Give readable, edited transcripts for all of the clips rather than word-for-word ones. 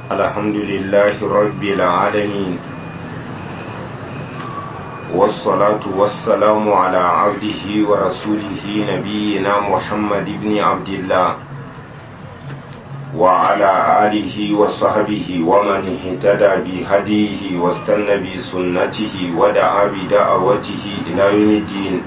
الحمد لله رب العالمين والصلاة والسلام على عبده ورسوله نبينا محمد بن عبد الله وعلى آله وصحبه ومن اهتدى بهديه واستنى بسنته ودعا بدعوته إلى يوم الدين.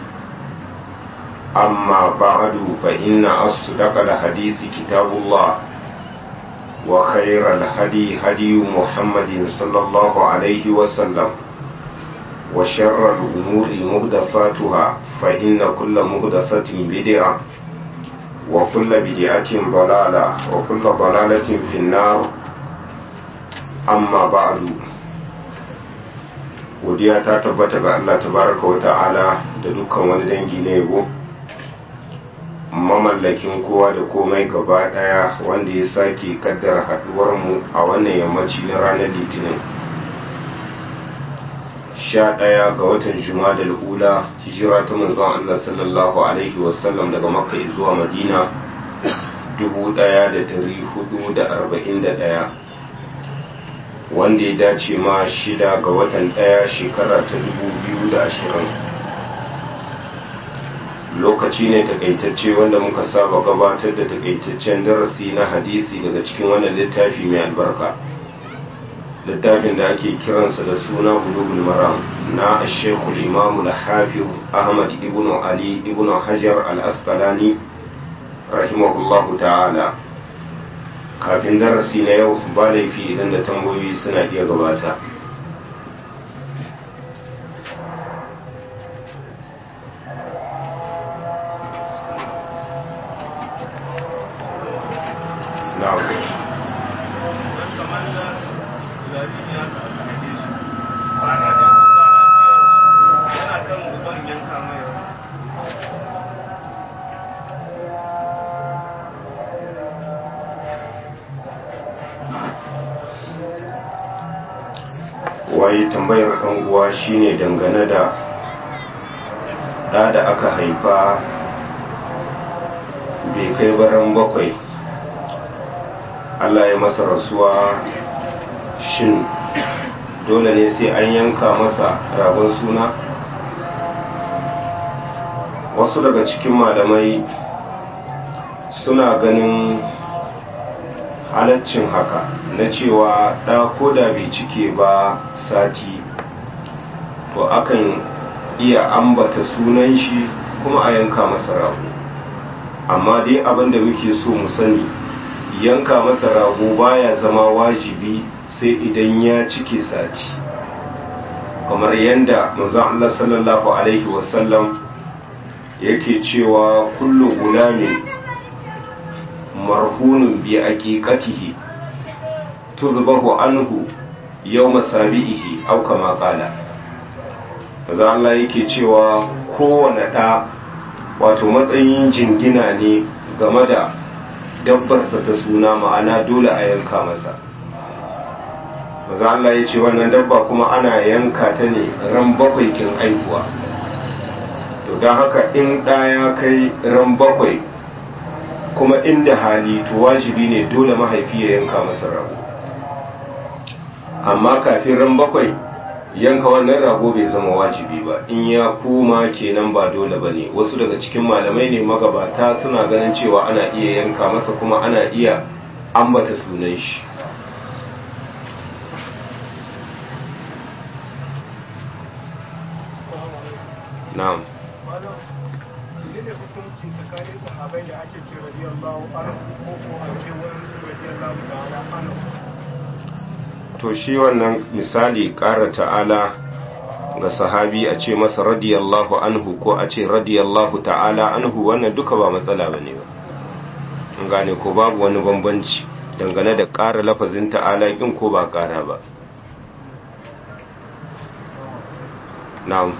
أما بعد فإن أصدق الحديث كتاب الله وخير الهدي هدي محمد صلى الله عليه وسلم وشر الأمور مهدفاتها فإن كل مهدفة بدعة وكل بدعة ضلالة وكل ضلالة في النار. أما بعد godiya ta tabbata ga Allah tabaraka wa ta'ala da dukkan wani dangi na yabo, mamallakin kowa da komai gaba daya, wanda ya sake kaddara haduwar mu a wannan yammaci na ranar litinin 11 ga watan Jumadal Ula, hijira ta manzon Allah sallallahu alaihi wasallam daga Makka zuwa Madina 1441, wanda ya dace ma 6 ga watan 1 shekara ta 2020. Lokaci ne takaitacce wanda muka saba gabatar da takaitaccen darasi na hadisi daga cikin wannan littafi mai albarka, littafin da ake kiransa da suna Bulugul Maram na Sheikhul Imam al-Hafiz Ahmad ibn Ali ibn Hajar al-Asqalani rahimahullahu ta'ala. Kafin darasi na yau ba laifi idan da tambayoyi suna iya gabata. Wai tambayar ɗan uwa shine dangane da ɗa da aka haifa bai kai baran bakwai, Allah ya masa rasuwa, shin dole ne sai an yanka masa ragon suna? Wasu daga cikin malamai suna ganin halaccin haka, na cewa ɗa ko da bai cike ba sati, to akan iya ambata sunan shi kuma a yanka masa rago. Amma dai abinda muke so mu sani, yanka masa rago baya zama wajibi sai idan ya cike sati, kamar yadda manzon Allah sallallahu alaihi wasallam yake cewa kullu gulamin marhunun bi aqiqatihi tuzbahu anhu yawma sabihi aw kama qala. Manzo Allah yake cewa kowane da wato matsayin jingina ne game da dabbarsa ta suna, ma'ana dole a yanka masa. Manzo Allah ya ce wannan dabba kuma ana yanka ta ne ran bakwai kin aihuwa. To don haka in ɗa ya kai ran bakwai kuma inda hali, to wajibi ne dole mahaifi ya yanka masa rago. Amma kafin ran bakwai yanka wannan rago bai zama wajibi ba, in ya kuma kenan ba dole ba ne. Wasu daga cikin malamai ne magabata suna ganin cewa ana iya yanka masa kuma ana iya ambata sunan shi. Na'am. hukunci tsakanin sahabai da ake ce radiyallahu anhu ko ko a ce wani radiyallahu ta'ala anhu? To shi wannan misali ƙara ta'ala ga sahabi a ce masa radiyallahu anhu ko a ce radiyallahu ta'ala anhu, wannan duka ba matsala bane ba. An gane ko babu wani bambanci dangane da ƙara lafazin ta'ala kin ko ba ƙara ba. Na'am.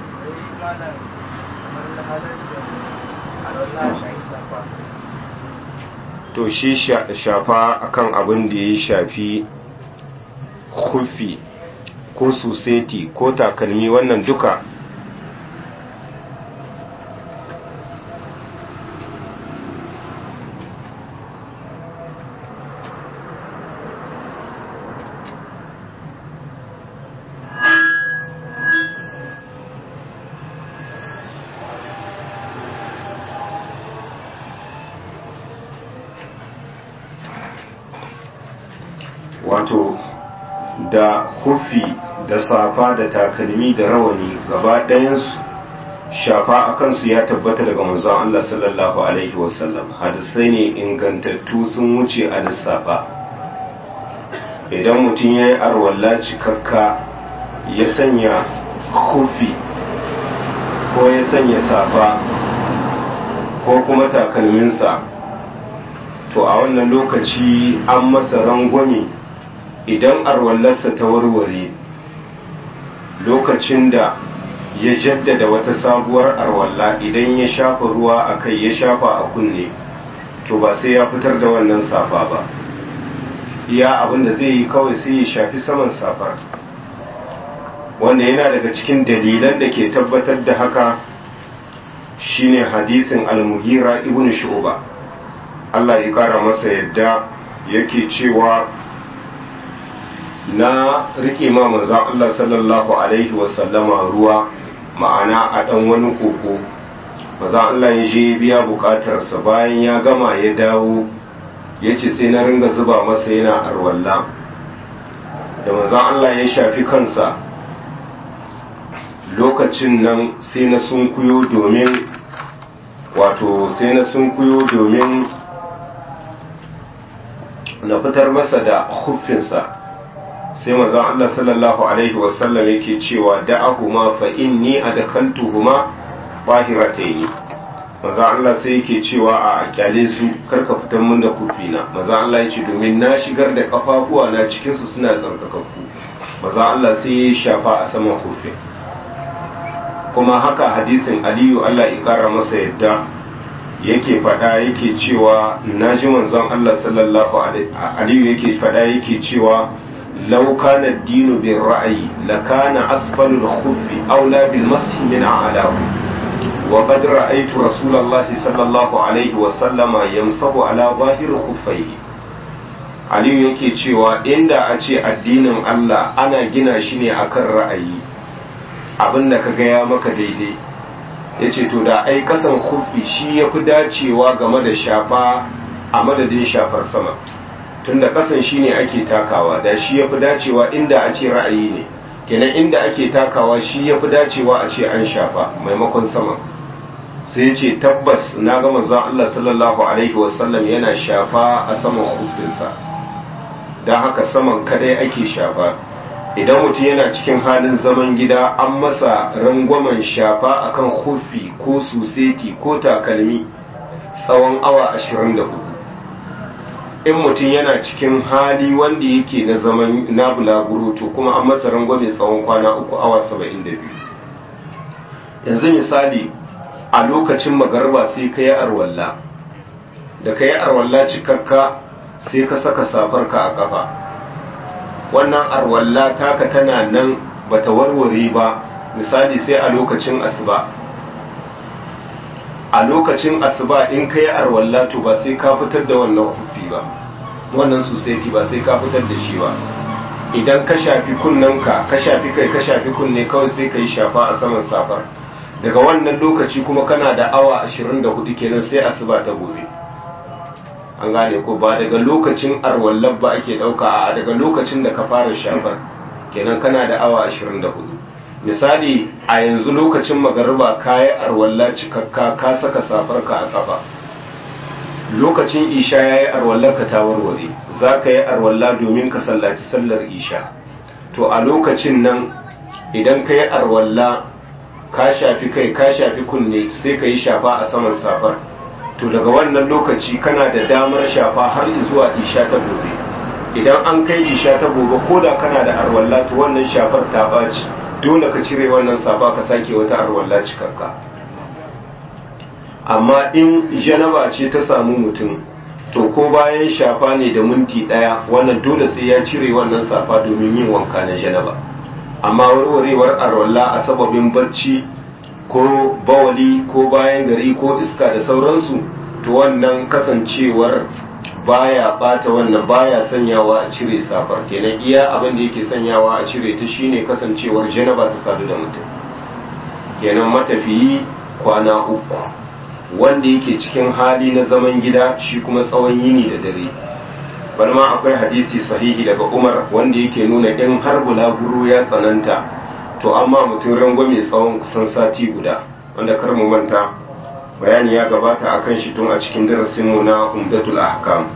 To shi shafa akan abin da ya shafi khuffi ko suseti ko takalmi, wannan duka da hufi da safa da takalmi da rawani gaba ɗayansu shafa a kansu ya tabbata daga manzon Allah sallallahu alaihi wasallam. Hadisai ne ingantattu sun wuce a lissafa. Idan mutum ya yi arwalla cikakka ya sanya hufi ko ya sanya safa ko kuma takalminsa, to a wannan lokaci an masa rangwame idan arwallarsa ta warware lokacin da ya jaddada wata sabuwar arwalla, idan ya shafa ruwa a kai ya shafa a kunne, to ba sai ya fitar da wannan safa ba, iya abin da zai yi kawai sai ya shafi saman safar. Wanda yana daga cikin dalilan da ke tabbatar da haka shine hadisin al-Mughira ibn Shu'ba, Allah ya kara masa yadda, yake cewa na rike ma manzon Allah sallallahu alaihi wasallama ruwa, ma'ana a dan wani koko. Manzon Allah ya je biya bukatarsa, bayan ya gama ya dawo yace sai na ringa zuba masa yana arwalla. Da manzon Allah ya shafi kansa, lokacin nan sai na sunkuyo domin na fitar masa da huffinsa, sai manzon Allah sallallahu alaihi wasallam yake cewa da'ahuma fa inni adkhaltuhuma tahiratayn. Manzon Allah sai yake cewa a kyale su, karka fitar mun da kuffina. Manzon Allah yace domin na shigar da kafafuwa na cikin su suna tsarkakakku. Manzon Allah sai ya shafa a saman kuffin. Kuma haka hadisin Aliyu, Allah ya kara masa yadda, yake fada yake cewa naji manzon Allah sallallahu alaihi Aliyu yake fada yake cewa law kana ad-dinu bir ra'yi lakana asfalu al-khuffi awla bil mashi min a'lahu wa qad ra'aytu rasulallahi sallallahu alaihi wa sallama yamsahu ala zahir khuffaihi. Aliyu yake cewa inda a ce addinin Allah ana gina shi ne akan ra'ayi, abin da ka gaya maka daidai, ya ce to da ai kasan kufi shi ya fi dacewa game da shafa a madadin shafar sama, tunda kasan shi ne ake takawa, da shi ya fi dacewa inda a ce ra'ayi ne, kenan inda ake takawa shi ya fi dacewa a ce an shafa maimakon sama. Sai ce tabbas na ga manzon Allah sallallahu alaihi wasallam yana shafa a saman kufinsa, don haka saman kadai ake shafa. Idan mutum yana cikin halin zaman gida, an masa rangwamen shafa akan hufi ko suseti ko takalmi tsawon awa 24. In mutum yana cikin hali wanda yake na zaman na bulaguro, to kuma an masa rangwame tsawon kwana 3 awa 72. Yanzu misali a lokacin magarba sai ka yi arwalla, da ka yi arwalla cikakka sai ka saka safarka a kafa, wannan arwalla taka tana nan bata warware ba. Misali sai a lokacin asuba, a lokacin asuba in kai arwalla to ba sai ka fitar da wannan kufi ba, wannan suseti ba sai ka fitar da shi ba. Idan ka shafi kunnanka, ka shafi kai, ka shafi kunne, kawai sai ka yi shafa a saman safar. Daga wannan lokaci kuma kana da awa 24 kenan sai asuba ta gobe. An gane ko, ba daga lokacin arwallar ba ake dauka, a daga lokacin da ka fara shafar kenan kana da awa 24. Misali a yanzu lokacin magariba kayi arwalla cikakka, ka saka safarka a kafa, lokacin isha yayi arwallar ka ta warware, za ka yi arwalla domin ka sallaci sallar isha. To a lokacin nan idan ka yi arwalla ka shafi kai, ka shafi kunne, sai ka yi shafa a saman safar, to daga wannan lokaci kana da damar shafa har zuwa isha ta gobe. Idan an kai isha ta gobe, ko da kana da arwalla, to wannan shafar ta baci, dole ka cire wannan safa ka sake wata arwalla cikakka. Amma in janaba ce ta samu mutum, to ko bayan shafa ne da minti daya, wannan dole sai ya cire wannan safa domin yin wanka na janaba. Amma warwarewar arwalla a sababin barci ko bawali ko bayan gari ko iska da sauransu, to wannan kasancewar baya bata wannan, baya sanyawa a cire safar. Kenan iya abin da yake sanyawa a cire ta shine kasancewar janaba ta sadu da mutum. Kenan matafiyi kwana 3, wanda yake cikin hali na zaman gida shi kuma tsawon yini da dare. bal ma akwai hadisi sahihi daga Umar wanda yake nuna in har bulaguro ya tsananta to amma mutum rangwame tsawon kusan sati guda, wanda kar mu manta bayani ya gabata akan shi tun a cikin darasinmu na Umdatul Ahkam.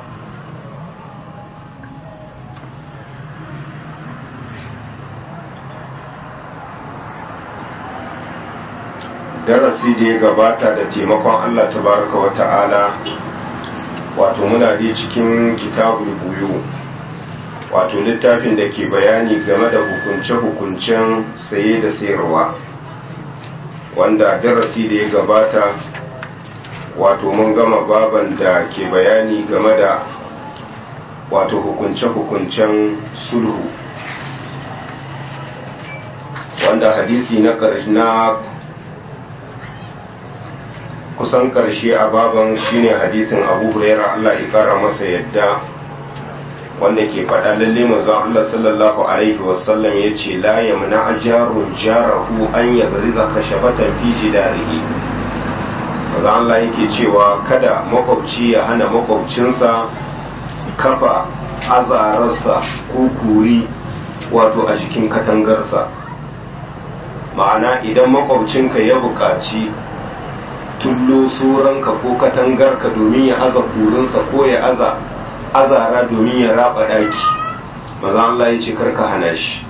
Darasi da ya gabata da taimakon Allah tabaraka wa ta'ala, wato muna dai cikin kitabul buyu, wato littafin da ke bayani game da hukunce-hukuncen saye da sayarwa, wanda darasi da ya gabata wato mun gama baban da ke bayani game da wato hukunce-hukuncen sulhu, wanda hadisi na kusan karshe a baban shine hadisin Abu Hurairah Allah ya kara masa yadda, wanda ke faɗa lalle manzon Allah sallallahu alaihi wasallam yace la yamna ajarun jarahu an yagriza kashabatan fi jidarihi. Manzon Allah yake cewa kada makwabci ya hana makwabcinsa kafa azararsa ko kuri wato a jikin katangarsa. Ma'ana idan makwabcinka ya buƙaci tullo suranka ko katangarka domin ya aza kurinsa ko ya aza azara domin ya raba daki, maza Allah ya ce karka hana shi.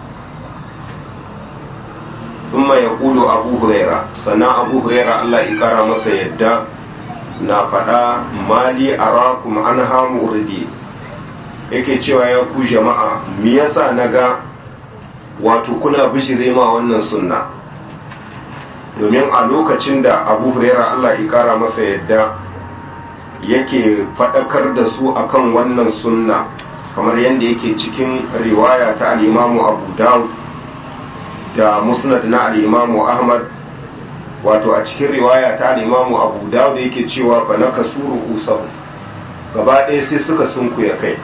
thumma yaqulu Abu Huraira, sana Abu Huraira Allah ya kara masa yadda na faɗa mali arakum anha muridi, yake cewa ya ku jama'a me yasa naga wato kuna bijire ma wannan sunna. Domin a lokacin da Abu Huraira Allah ya kara masa yadda yake faɗakar da su akan wannan sunna, kamar yadda yake cikin riwaya ta al-Imamu Abu Dawud da Musnad na al-Imamu Ahmad, wato a cikin riwaya ta al-Imamu Abu Dawud yake cewa fa nakasuru usahu, gaba ɗaya sai suka sunkuya kai.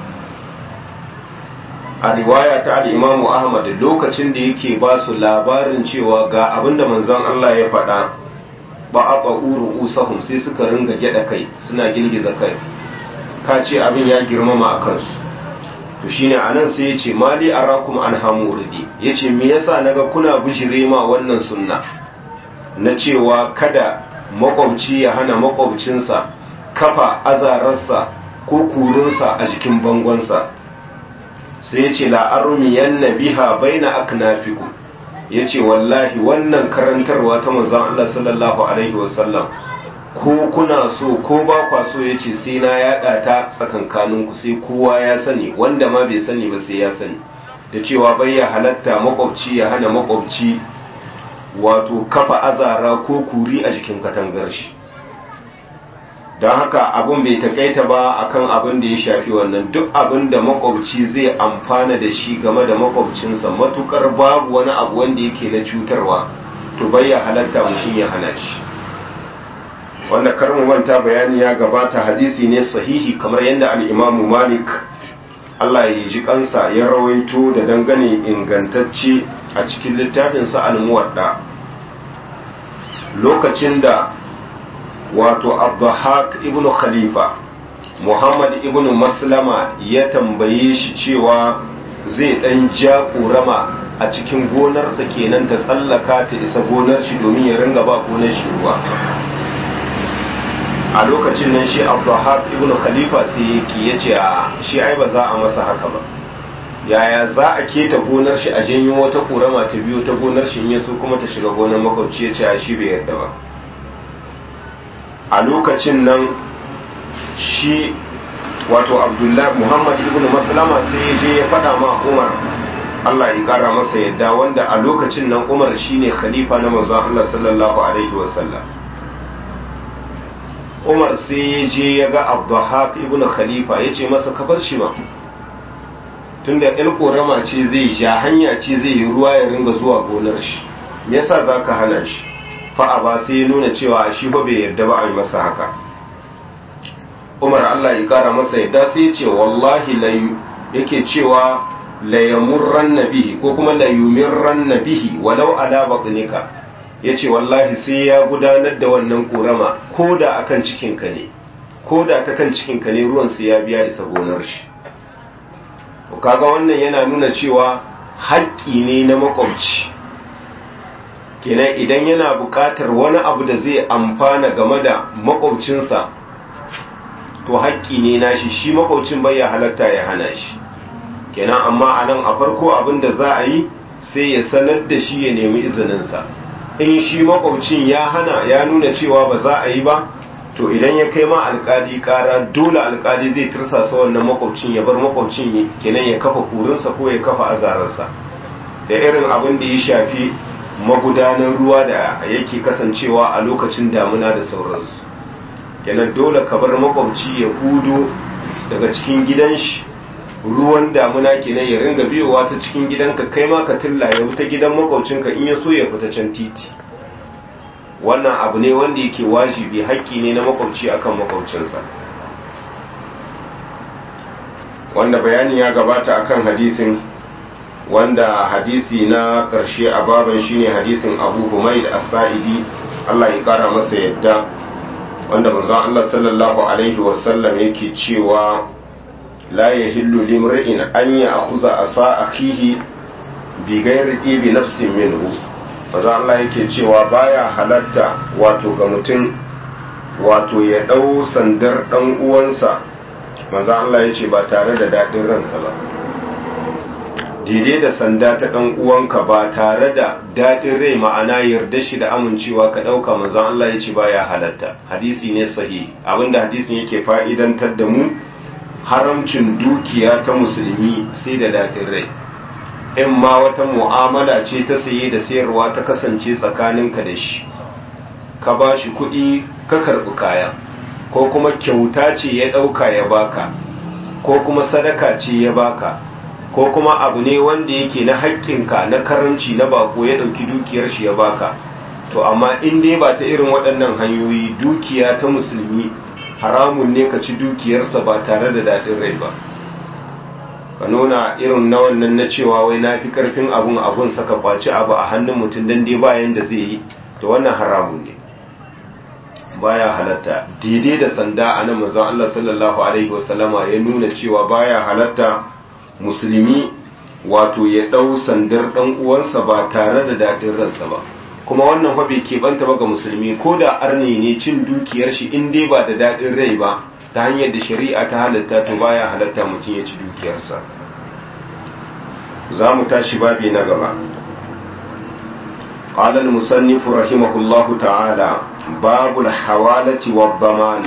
A riwaya ta al-Imamu Ahmad lokacin da yake ba su labarin cewa ga abinda manzon Allah ya faɗa, ba a ƙa'uru usahun sai suka ringa gyada kai suna girgiza kai, ka ce abin ya girmama a kansu. To shine anan sai ya ce mali arakum an hamuridi, ya ce me yasa naga kuna bijire ma wannan sunna na cewa kada makwabci ya hana makwabcinsa kafa azararsa ko kurinsa a jikin bangonsa. Sai ya ce la'arumiyan na biha bai na aknafiku, ya ce wallahi wannan karantarwa ta manzon Allah sallallahu Alaihi wasallam ko kuna so ko ba kwa so, ya ce sai na yaɗa ta tsakankaninku sai kowa ya sani, wanda ma bai sani ba sai ya sani, da cewa bai ya halatta makwabci ya hana makwabci wato kafa azara ko kuri a jikin katangar shi. Don haka abin bai takaita ba akan abin da ya shafi wannan, duk abin da makwabci zai amfana da shi game da makwabcinsa matukar babu wani abu wanda yake na cutarwa, to bai ya halatta mutum ya hana shi. Wanda karmu manta bayani ya gabata, hadisi ne sahihi kamar yadda al-Imamu Malik Allah ya ji kansa ya rawaito da dangane ingantacce a cikin littafinsa al-Muwadda, lokacin da wato Abdahak ibn Khalifa Muhammad ibn Maslama ya tambaye shi cewa zai dan ja korama a cikin gonarsa kenan ta tsallaka ta isa gonar shi domin ya ringa ba gonar shi ruwa. A lokacin nan shi Abdahak ibn Khalifa sai yake yace shi ai ba za a masa haka ba, yaya za a keta gonar shi a janyo wata korama ta biyo ta gonar shi in yaso kuma ta shiga gonar makwabci, yace shi bai yarda ba. A lokacin nan shi wato Abdullahi Muhammad ibn Maslama sai ya je ya faɗa ma Umar Allah ya kara masa yadda, wanda a lokacin nan Umar shine khalifa na manzon Allah sallallahu alaihi wasallam. Umar sai ya je ya ga Abdahak ibn Khalifa ya ce masa ka bar shi ma, tunda ɗan ƙorama ce zai ja hanya ce zai yi ruwa ya ringa zuwa gonar shi, me yasa za ka hana shi? Fa'a ba sai ya nuna cewa shi ba bai yarda ba a yi masa haka. Umar Allah ya kara masa yadda sai ya ce wallahi yake cewa la yamurranna bihi ko kuma la yumirranna bihi walau ala batnika, yace wallahi sai ya gudanar da wannan korama ko da akan cikin ka ne, ko da ta kan cikinka ne ruwan sai ya biya isa gonar shi. To kaga wannan yana nuna cewa haƙƙi ne na makwabci, kenan idan yana buƙatar wani abu da zai amfana game da makwabcinsa to haƙƙi ne nashi, shi makwabcin bai ya halatta ya hana shi. Kenan amma a nan a farko abin da za a yi sai ya sanar da shi ya nemi izininsa. In shi makwabcin ya hana ya nuna cewa ba za a yi ba, to idan ya kai ma alkali kara dole alkali zai tirsasa wannan makwabcin ya bar makwabcin kenan ya kafa kurinsa ko ya kafa azararsa. Da irin abin da ya shafi magudanan ruwa da yake kasancewa a lokacin damuna da sauransu, kenan dole ka bar makwabci ya hudo daga cikin gidan shi, ruwan damuna kenan ya ringa biyowa ta cikin gidanka, kai ma ka tillaye wuta gidan makwabcinka, in ya so ya fita can titi. Wannan abu ne wanda yake wajibi, haƙƙi ne na makwabci akan makwabcinsa, wanda bayani ya gabata akan hadisin, wanda hadisi na ƙarshe a baban shine hadisin Abu Humayd As-Sa'idi, Allah ya kara masa yadda, wanda manzon Allah sallallahu alaihi wasallam yake cewa la yahillu limri'in an ya'khudha asa akhihi bi ghairi ibi nafsin minhu. Manzon Allah yake cewa baya halatta wato ga mutum wato ya dau sandar dan uwansa, manzon Allah yace ba tare da dadin ransa ba. Daidai da sanda ta ɗan uwanka ba tare da daɗin rai, ma'ana yarda shi da amincewa ka ɗauka, manzon Allah ya ce baya halatta. Hadisi ne sahihi. Abinda hadisin yake fa'idantar da mu haramcin dukiya ta musulmi sai da daɗin rai. In ma wata mu'amala ce ta saye da sayarwa ta kasance tsakaninka da shi, ka ba shi kuɗi ka karɓi kaya, ko kuma kyauta ce ya ɗauka ya baka, ko kuma sadaka ce ya baka, ko kuma abu ne wanda yake na haƙƙinka na karanci na bako ya ɗauki dukiyar shi ya baka. To amma in dai ba ta irin waɗannan hanyoyi, dukiya ta musulmi haramun ne ka ci dukiyarsa ba tare da daɗin rai ba. Ka nuna irin na wannan na cewa wai na fi ƙarfin abun saka kwaci abu a hannun mutum dan dai bayan da zai yi, to wannan haramun ne, baya halatta. Daidai da sanda a nan manzon Allah sallallahu alaihi wasallama ya nuna cewa baya halatta musulmi wato ya ɗau sandar ɗan uwansa ba tare da daɗin ransa ba. Kuma wannan fa bai keɓanta ba ga musulmi, ko da arni ne cin dukiyar shi in dai ba da daɗin rai ba, ta hanyar da shari'a ta halatta, to baya halatta mutum ya ci dukiyarsa. za mu tashi babi na gaba. قال المصنف رحمه الله تعالى باب الحوالة والضمان.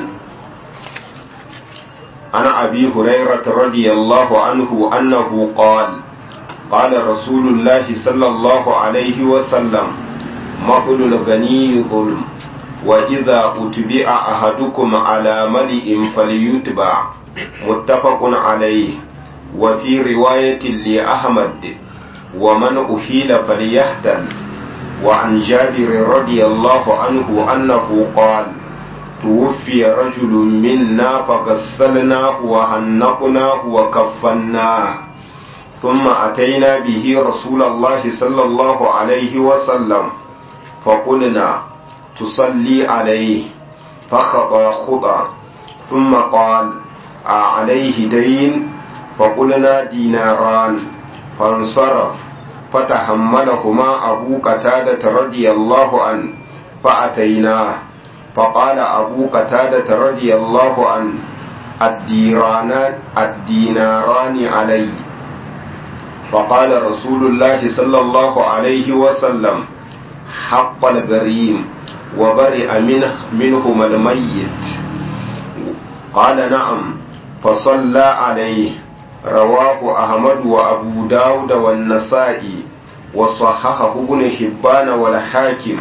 عن أبي هريرة رضي الله عنه أنه قال قال رسول الله صلى الله عليه وسلم مطل الغني ظلم وإذا أتبع أحدكم على ملئ فليتبع متفق عليه. وفي رواية لأحمد ومن أحيل فليهتل. وعن جابر رضي الله عنه أنه قال توفي رجل منا فغسلناه وهنقناه وكفناه ثم أتينا به رسول الله صلى الله عليه وسلم فقلنا تصلي عليه فخطى خطى ثم قال عليه دين فقلنا ديناران فانصرف فتحملهما أبو قتادة رضي الله عنه فأتيناه فقال أبو قتادة رضي الله عنه الديناران علي. فقال رسول الله صلى الله عليه وسلم حق الغريم وبرئ منهما الميت. قال نعم فصلى عليه. رواه أحمد وأبو داود والنسائي وصححه ابن حبان والحاكم.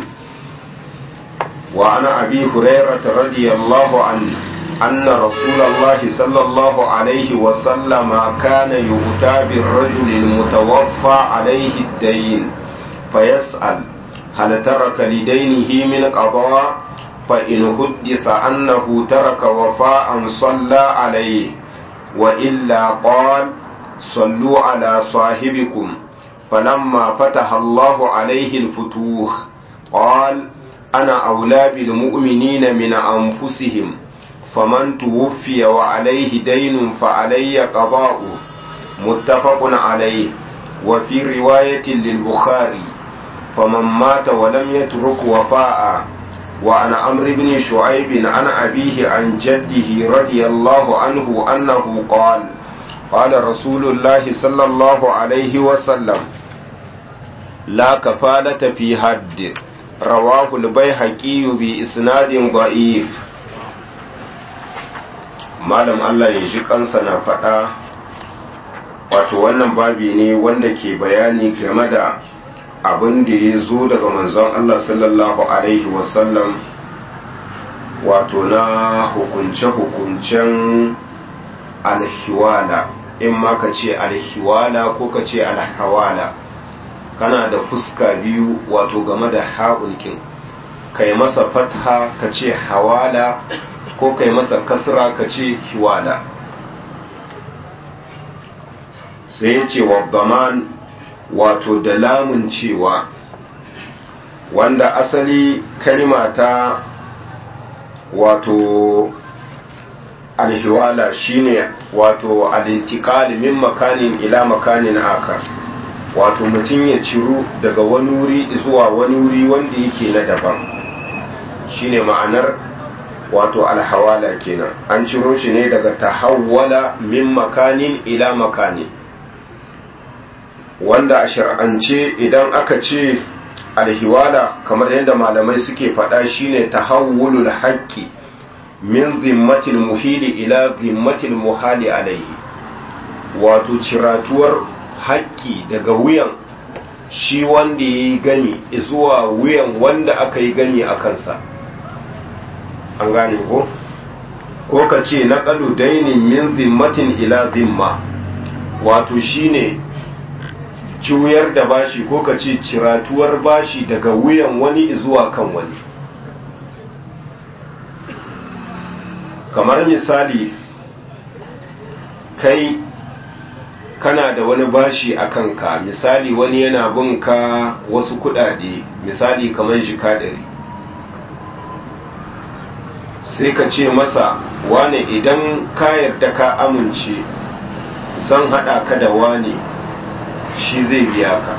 وعن أبي هريرة رضي الله عنه أن رسول الله صلى الله عليه وسلم كان يؤتى بالرجل المتوفى عليه الدين فيسأل هل ترك لدينه من قضاء، فإن حدث أنه ترك وفاء صلى عليه، وإلا قال صلوا على صاحبكم. فلما فتح الله عليه الفتوح قال أنا أولى بالمؤمنين من أنفسهم، فمن توفي وعليه دين فعلي قضاء متفق عليه. وفي رواية للبخاري فمن مات ولم يترك وفاء. وعن عمرو بن شعيب عن أبيه عن جده رضي الله عنه أنه قال قال رسول الله صلى الله عليه وسلم لا كفالة في حد. رواه البيهقي بإسناد ضعيف. malam Allah ya ji kansa na faɗa, wato wannan babi ne wanda ke bayani game da abin da ya zo daga manzon Allah sallallahu alaihi wasallam, wato na hukunce-hukuncen alhiwala, in ma ka ce alhiwala ko ka ce alhawala, kana da fuska biyu wato game da ha'ulkin, kai masa fatha ka ce hawala ko kai masa kasra ka ce hiwala. sai ya ce wa daman, wato da lamun cewa, wanda asali kalima ta wato alhiwala shine wato alintikali min makanin ila makanin akar, wato mutum ya ciru daga wani wuri zuwa wani wuri wanda yake na daban, shine ma'anar wato alhawala kenan. An ciro shi ne daga tahawwala min makanin ila makanin, wanda a shar'ance idan aka ce alhiwala kamar yadda malamai suke faɗa shine tahawwulul haqqi min zimmatil muhili ila zimmatil muhali alaihi, wato ciratuwar haƙƙi daga wuyan shi wanda ya yi gani zuwa wuyan wanda aka yi gani a kansa. An gane ko ka ce na ƙalu dainin min zimmatin ila zimma, wato shine juyar da bashi ko ka ce ciratuwar bashi daga wuyan wani zuwa kan wani. Kamar misali, kai kana da wani bashi a kanka, misali wani yana bin ka wasu kudade, misali kamar jika 100, sai ka ce masa wane idan ka yarda ka amince zan hada ka da wane shi zai biya ka.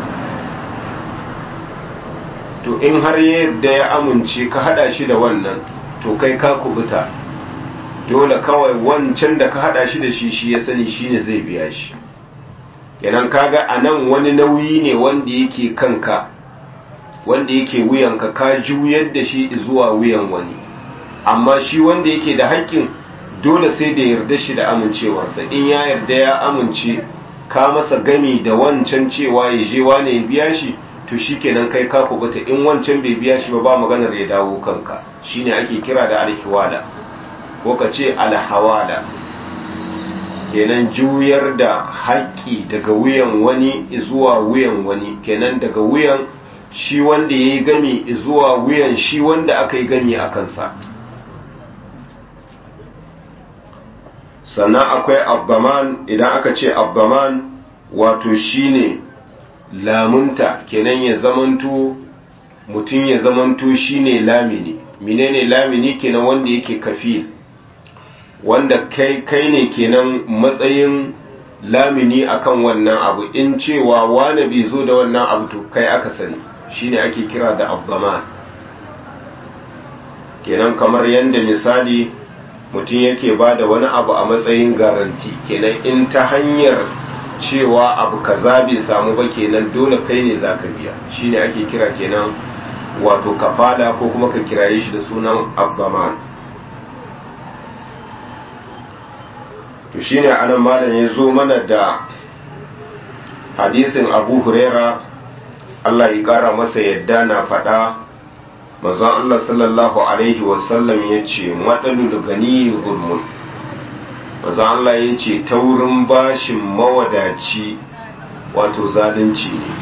To in har yadda ya amince ka hada shi da wannan, to kai ka kubuta, dole kawai wancan da ka hada shi da shi ya sani shine zai biya shi. Kenan kaga anan wani nauyi ne wanda yake kanka, wanda yake wuyanka, ka juyar da shi zuwa wuyan wani, amma shi wanda yake da haƙƙin dole sai da yarda shi da amincewarsa. In ya yarda ya amince ka masa gami da wancan cewa ya je wane ya biya shi, to shikenan kai ka kubuta. In wancan bai biya shi ba maganar ya dawo kanka, shine ake kira da alhiwala ko ka ce alhawala, kenan juyar da haƙƙi daga wuyan wani zuwa wuyan wani, kenan daga wuyan shi wanda ya yi gami zuwa wuyan shi wanda aka yi gami a kansa. Sannan akwai abdaman. Idan aka ce abdaman, wato shine lamunta, kenan ya zamanto mutum ya zamanto shine lamini. Menene lamini? Kenan wanda yake kafil, wanda kai ne kenan matsayin lamini akan wannan abu. In cewa wani bai zo da wannan abu, to kai aka sani, shine ake kira da abdaman. Kenan kamar yanda misali mutum yake ba da wani abu a matsayin garanti, kenan in ta hanyar cewa abu kaza bai samu ba, kenan dole kai ne zaka biya, shine ake kira kenan wato kafala, ko kuma ka kiraye shi da sunan abdaman. To shine anan malam ya zo mana da hadisin Abu Huraira, Allah ya kara masa yadda, na faɗa manzon Allah sallallahu alaihi wasallam ya ce madalul gani zulmun. Manzon Allah ya ce taurin bashin mawadaci wato zalunci ne.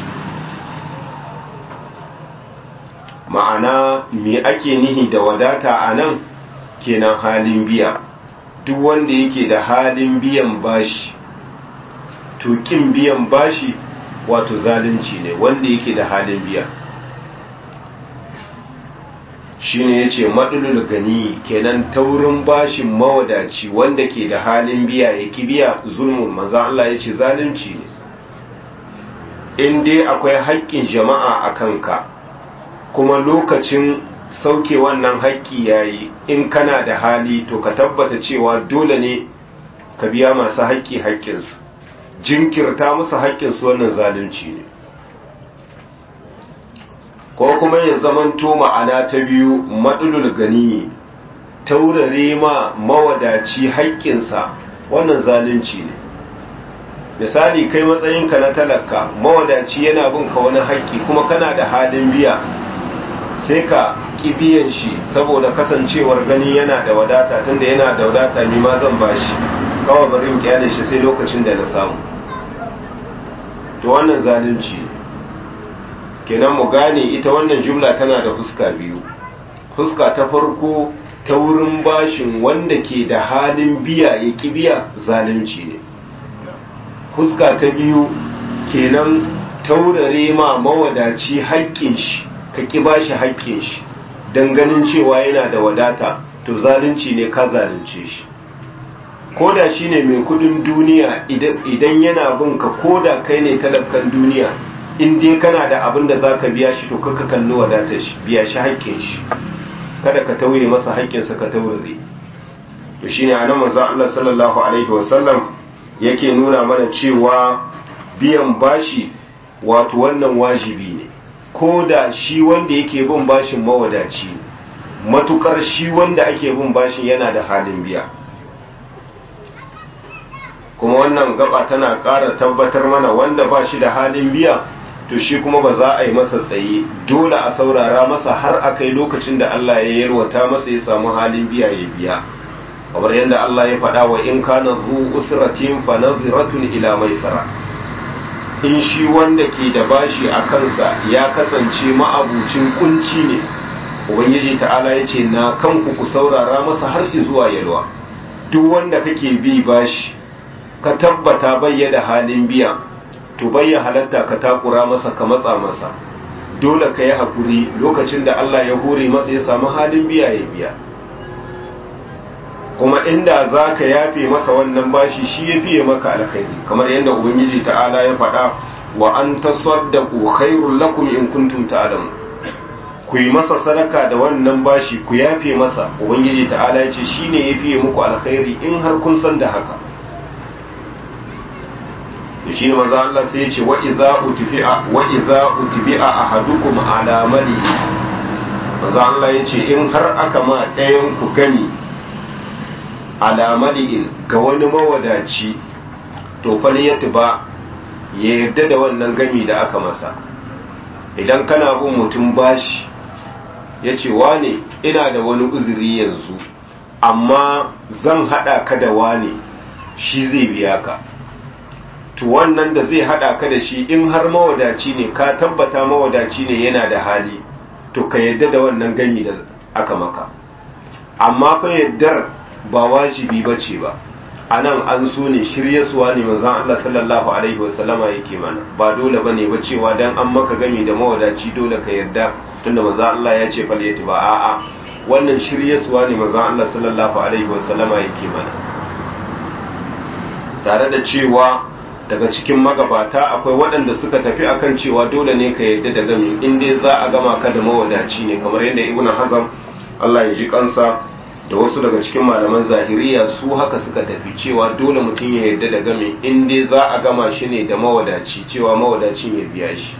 Ma'ana me ake nihi da wadata a nan? Kenan halin biya. Duk wanda yake da halin biyan bashi, to kin biyan bashi wato zalunci ne. Wanda yake da halin biya, shine yace madulul gani kenan taurin bashin mawadaci wanda ke da halin biya ya ki biya zulmun manzo Allah yace zalunci ne in dai akwai haƙƙin jama'a a kanka kuma lokacin sauke wannan haƙƙi yayi in kana da hali to ka tabbata cewa dole ne ka biya masu haƙƙi haƙƙinsu jinkirta musu haƙƙinsu wannan zalunci ne ko kuma ya zamanto ma'ana ta biyu madulul gani taurare ma mawadaci haƙƙinsa wannan zalunci ne misali kai matsayinka na talaka mawadaci yana bin ka wani haƙƙi kuma kana da halin biya sai ka ƙi biyan shi saboda kasancewar gani yana da wadata tunda yana da wadata ni ma zan bashi kawai bari in kyale shi sai lokacin da na samu to wannan zalunci ne kenan mu gane ita wannan jumla tana da fuska biyu fuska ta farko ta wurin bashin wanda ke da halin biya ya ki biya zalunci ne fuska ta biyu kenan taurare ma mawadaci haƙƙin shi ka ki bashi haƙƙin shi don ganin cewa yana da wadata to zalunci ne ka zalunce shi koda shine mai kudin duniya idan yana bin ka koda kai ne talakan duniya in dai kana da abin da za ka biya shi to kaka kalli wadatar shi biya shi haƙƙin shi kada ka tauye masa haƙƙinsa ka taurare to shine anan manzo Allah sallallahu alaihi wasallam yake nuna mana cewa biyan bashi wato wannan wajibi ne ko da shi wanda yake bin bashin mawadaci matukar shi wanda ake bin bashin yana da halin biya kuma wannan gaba tana ƙara tabbatar mana wanda ba shi da halin biya to shi kuma ba za a yi masa tsaye dole a saurara masa har a kai lokacin da Allah ya yarwata masa ya samu halin biya ya biya kamar yadda Allah ya faɗa wa in kana zu usratin fa naziratun ila maisara in shi wanda ke da bashi a kansa ya kasance ma'abucin kunci ne ubangiji ta'ala ya ce na kanku ku saurara masa har izuwa yalwa duk wanda kake bi bashi ka tabbata bayyana halin biya to bayya halatta ka takura masa ka matsa masa dole ka yi haƙuri lokacin da Allah ya hore masa ya samu halin biya ya biya kuma inda za ka yafe masa wannan bashi shi ya fiye maka alkhairi kamar yadda ubangiji ta'ala ya faɗa wa an tasaddaqu khairul lakum in kuntum ta'lamun ku yi masa sadaka da wannan bashi ku yafe masa ubangiji ta'ala ya ce shine ya fiye muku alkhairi in har kun san da haka shi ne manzo Allah sai ya ce wa idza utbi'a ahadukum ala mali manzo Allah ya ce in har aka ma ɗayan ku gani ala mali ga wani mawadaci to fa ba ya yarda da wannan gami da aka masa idan kana bin mutum bashi ya ce wane ina da wani uzuri yanzu amma zan hada ka da wane shi zai biya ka to wannan da zai hada ka da shi in har mawadaci ne ka tabbata mawadaci ne yana da hali to ka yadda da wannan gami da aka maka amma fa yaddar ba wajibi bace ba anan an so ne shiryasuwa ne manzon Allah sallallahu alaihi wasallama yake mana ba dole bane ba cewa dan an maka gami da mawadaci dole ka yarda tunda manzon Allah ya ce fal yati ba a'a wannan shiryasuwa ne manzon Allah sallallahu alaihi wasallama yake mana tare da cewa daga cikin magabata akwai waɗanda suka tafi akan cewa dole ne ka yarda da gami in dai za a gama ka da mawadaci ne kamar yadda ibn hazm Allah ya ji kansa da wasu daga cikin malaman zahiriya su haka suka tafi cewa dole mutum ya yarda da gami in dai za a gama shi ne da mawadaci cewa mawadacin ya biya shi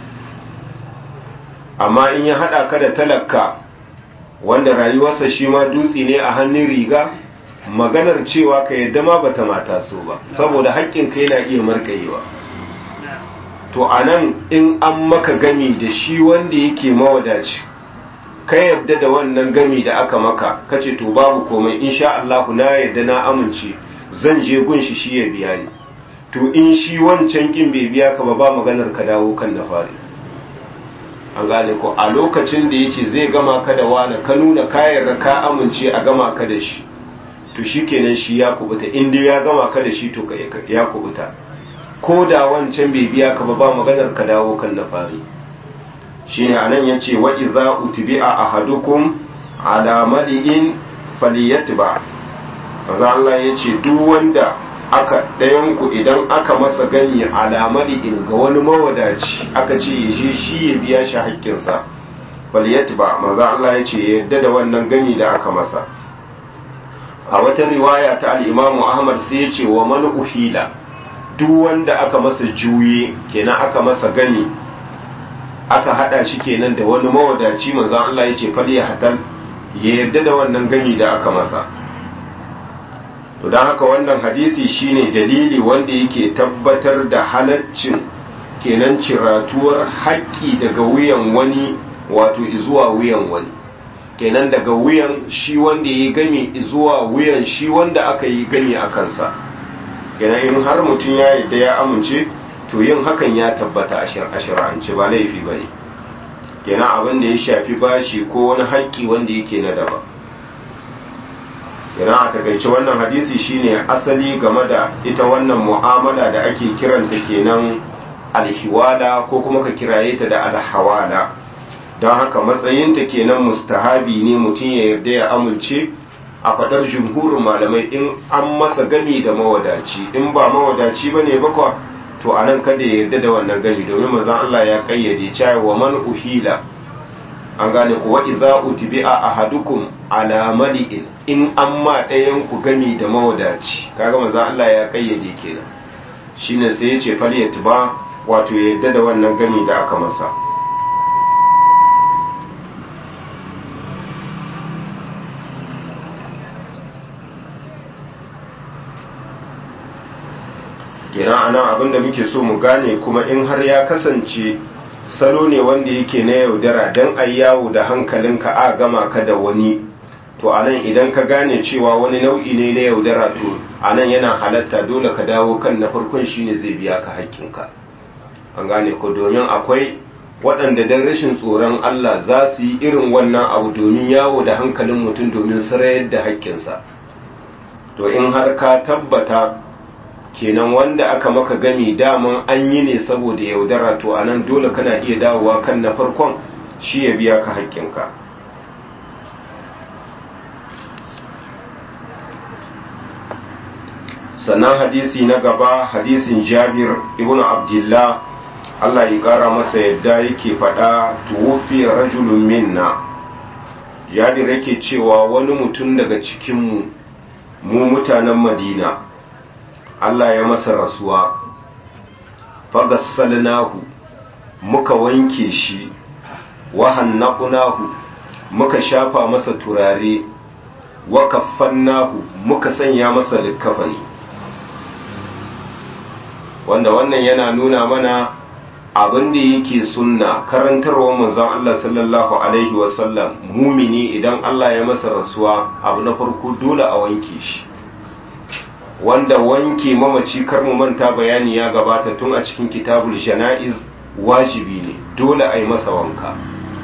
amma in ya haɗa ka da talaka wanda rayuwarsa shi ma dutse ne a hannun riga maganar cewa ka yadda ma bata mata so ba saboda haƙƙin ka yana iya markayewa to anan in an maka gami da shi wanda yake mawadaci ka yadda da wannan gami da aka maka kace to babu komai insha Allah na yadda na amince zan je gun shi ya biya ni to in shi wancan kin bai biya ka ba maganar ka dawo kan na fari an gane ko a lokacin da yace zai gama ka da wani ka nuna ka yarda ka amince a gama ka da shi to shi kenan shi ya kubuta inda ya gama ka da shi to ya kubuta ko da wancan bai biya ka ba maganar ka dawo kan na fari shine anan yace wa idza utbi'a ahadukum ala mali'in falyatba manzo Allah yace duk wanda aka ɗayanku idan aka masa gani ala mali'in ga wani mawadaci aka ce yaje shi ya biya shi haƙƙinsa falyatba manzo Allah yace yadda da wannan gani da aka masa. A wata riwaya ta al-Imam Ahmad sai yace wa man uhila duk wanda aka masa juye kenan aka masa gani aka hada shi kenan da wani mawadaci manzo Allah yace falyahtal ya yarda da wannan gani da aka masa. To dan haka wannan hadisi shine dalili wanda yake tabbatar da halaccin kenan ciratuwar haƙƙi daga wuyan wani wato zuwa wuyan wani, kenan daga wuyan shi wanda ya gami zuwa wuyan shi wanda aka yi gami a kansa. Kenan in har mutum ya yarda ya amince to yin hakan ya tabbata a shari'ance ba laifi bane. Kenan abin da ya shafi bashi ko wani haƙƙi wanda yake na daban. Kenan a takaice wannan hadisi shine asali game da ita wannan mu'amala da ake kiranta kenan alhiwala ko kuma ka kiraye ta da alhawala. Don haka matsayinta kenan mustahabi ne mutum ya yarda ya amince a fadar jumhurin malamai in an masa gani da mawadaci, in ba mawadaci bane bakwa to anan kada ya yarda da wannan gani, domin manzon Allah ya kayyade cewa wa man uhila an gane ku wa idza utbi'a ahadukum ala mali'in in amma ɗayan ku gami da mawadaci, kaga manzon Allah ya kayyade kenan shine sai ya ce falyatba wato ya yarda da wannan gani da aka masa. kenan anan abinda muke so mu gane kuma in har ya kasance salo ne wanda yake na yaudara don a yawo da hankalinka a gama ka da wani, to anan idan ka gane cewa wani nau'i ne na yaudara to anan yana halatta dole ka dawo kan na farkon shine zai biya ka haƙƙinka. An gane ko domin akwai waɗanda don rashin tsoron Allah za su yi irin wannan abu domin yawo da hankalin mutum domin sarayar da haƙƙinsa. To in har ka tabbata kenan wanda aka maka gami daman an yi ne saboda yaudara, to anan dole kana iya dawowa kan na farkon shi ya biya ka haƙƙinka. Sannan hadisi na gaba hadisin Jabir ibn Abdullah Allah ya ƙara masa yadda yake faɗa tuwufi rajulun minna. Jabir yake cewa wani mutum daga cikinmu mu mutanen Madina Allah ya masa rasuwa, fagassalnahu muka wanke shi, wa hannaqunahu muka shafa masa turare, wa kaffannahu muka sanya masa likafani. Wanda wannan yana nuna mana abin da yake sunna karantarwa manzon Allah sallallahu alaihi wasallam, mumini idan Allah ya masa rasuwa abu na farko dole a wanke shi. Wanda wanke mamaci kar mu manta bayani ya gabata tun a cikin kitabul jana'iz wajibi ne, dole a yi masa wanka.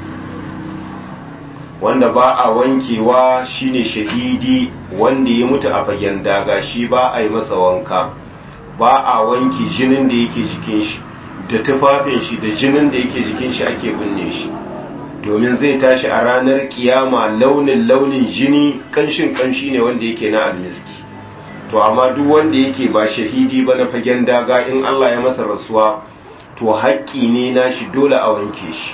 Wanda ba a wankewa shine shahidi wanda ya mutu a fagen daga, shi ba a yi masa wanka. Ba a wanke jinin da yake jikin shi da tufafin shi da jinin da yake jikin shi ake binne shi, domin zai tashi a ranar kiyama launin jini kanshi ne wanda yake na almiski. To amma duk wanda yake ba shahidi ba na fagen daga in Allah ya masa rasuwa to haƙƙi ne na shi dole a wanke shi.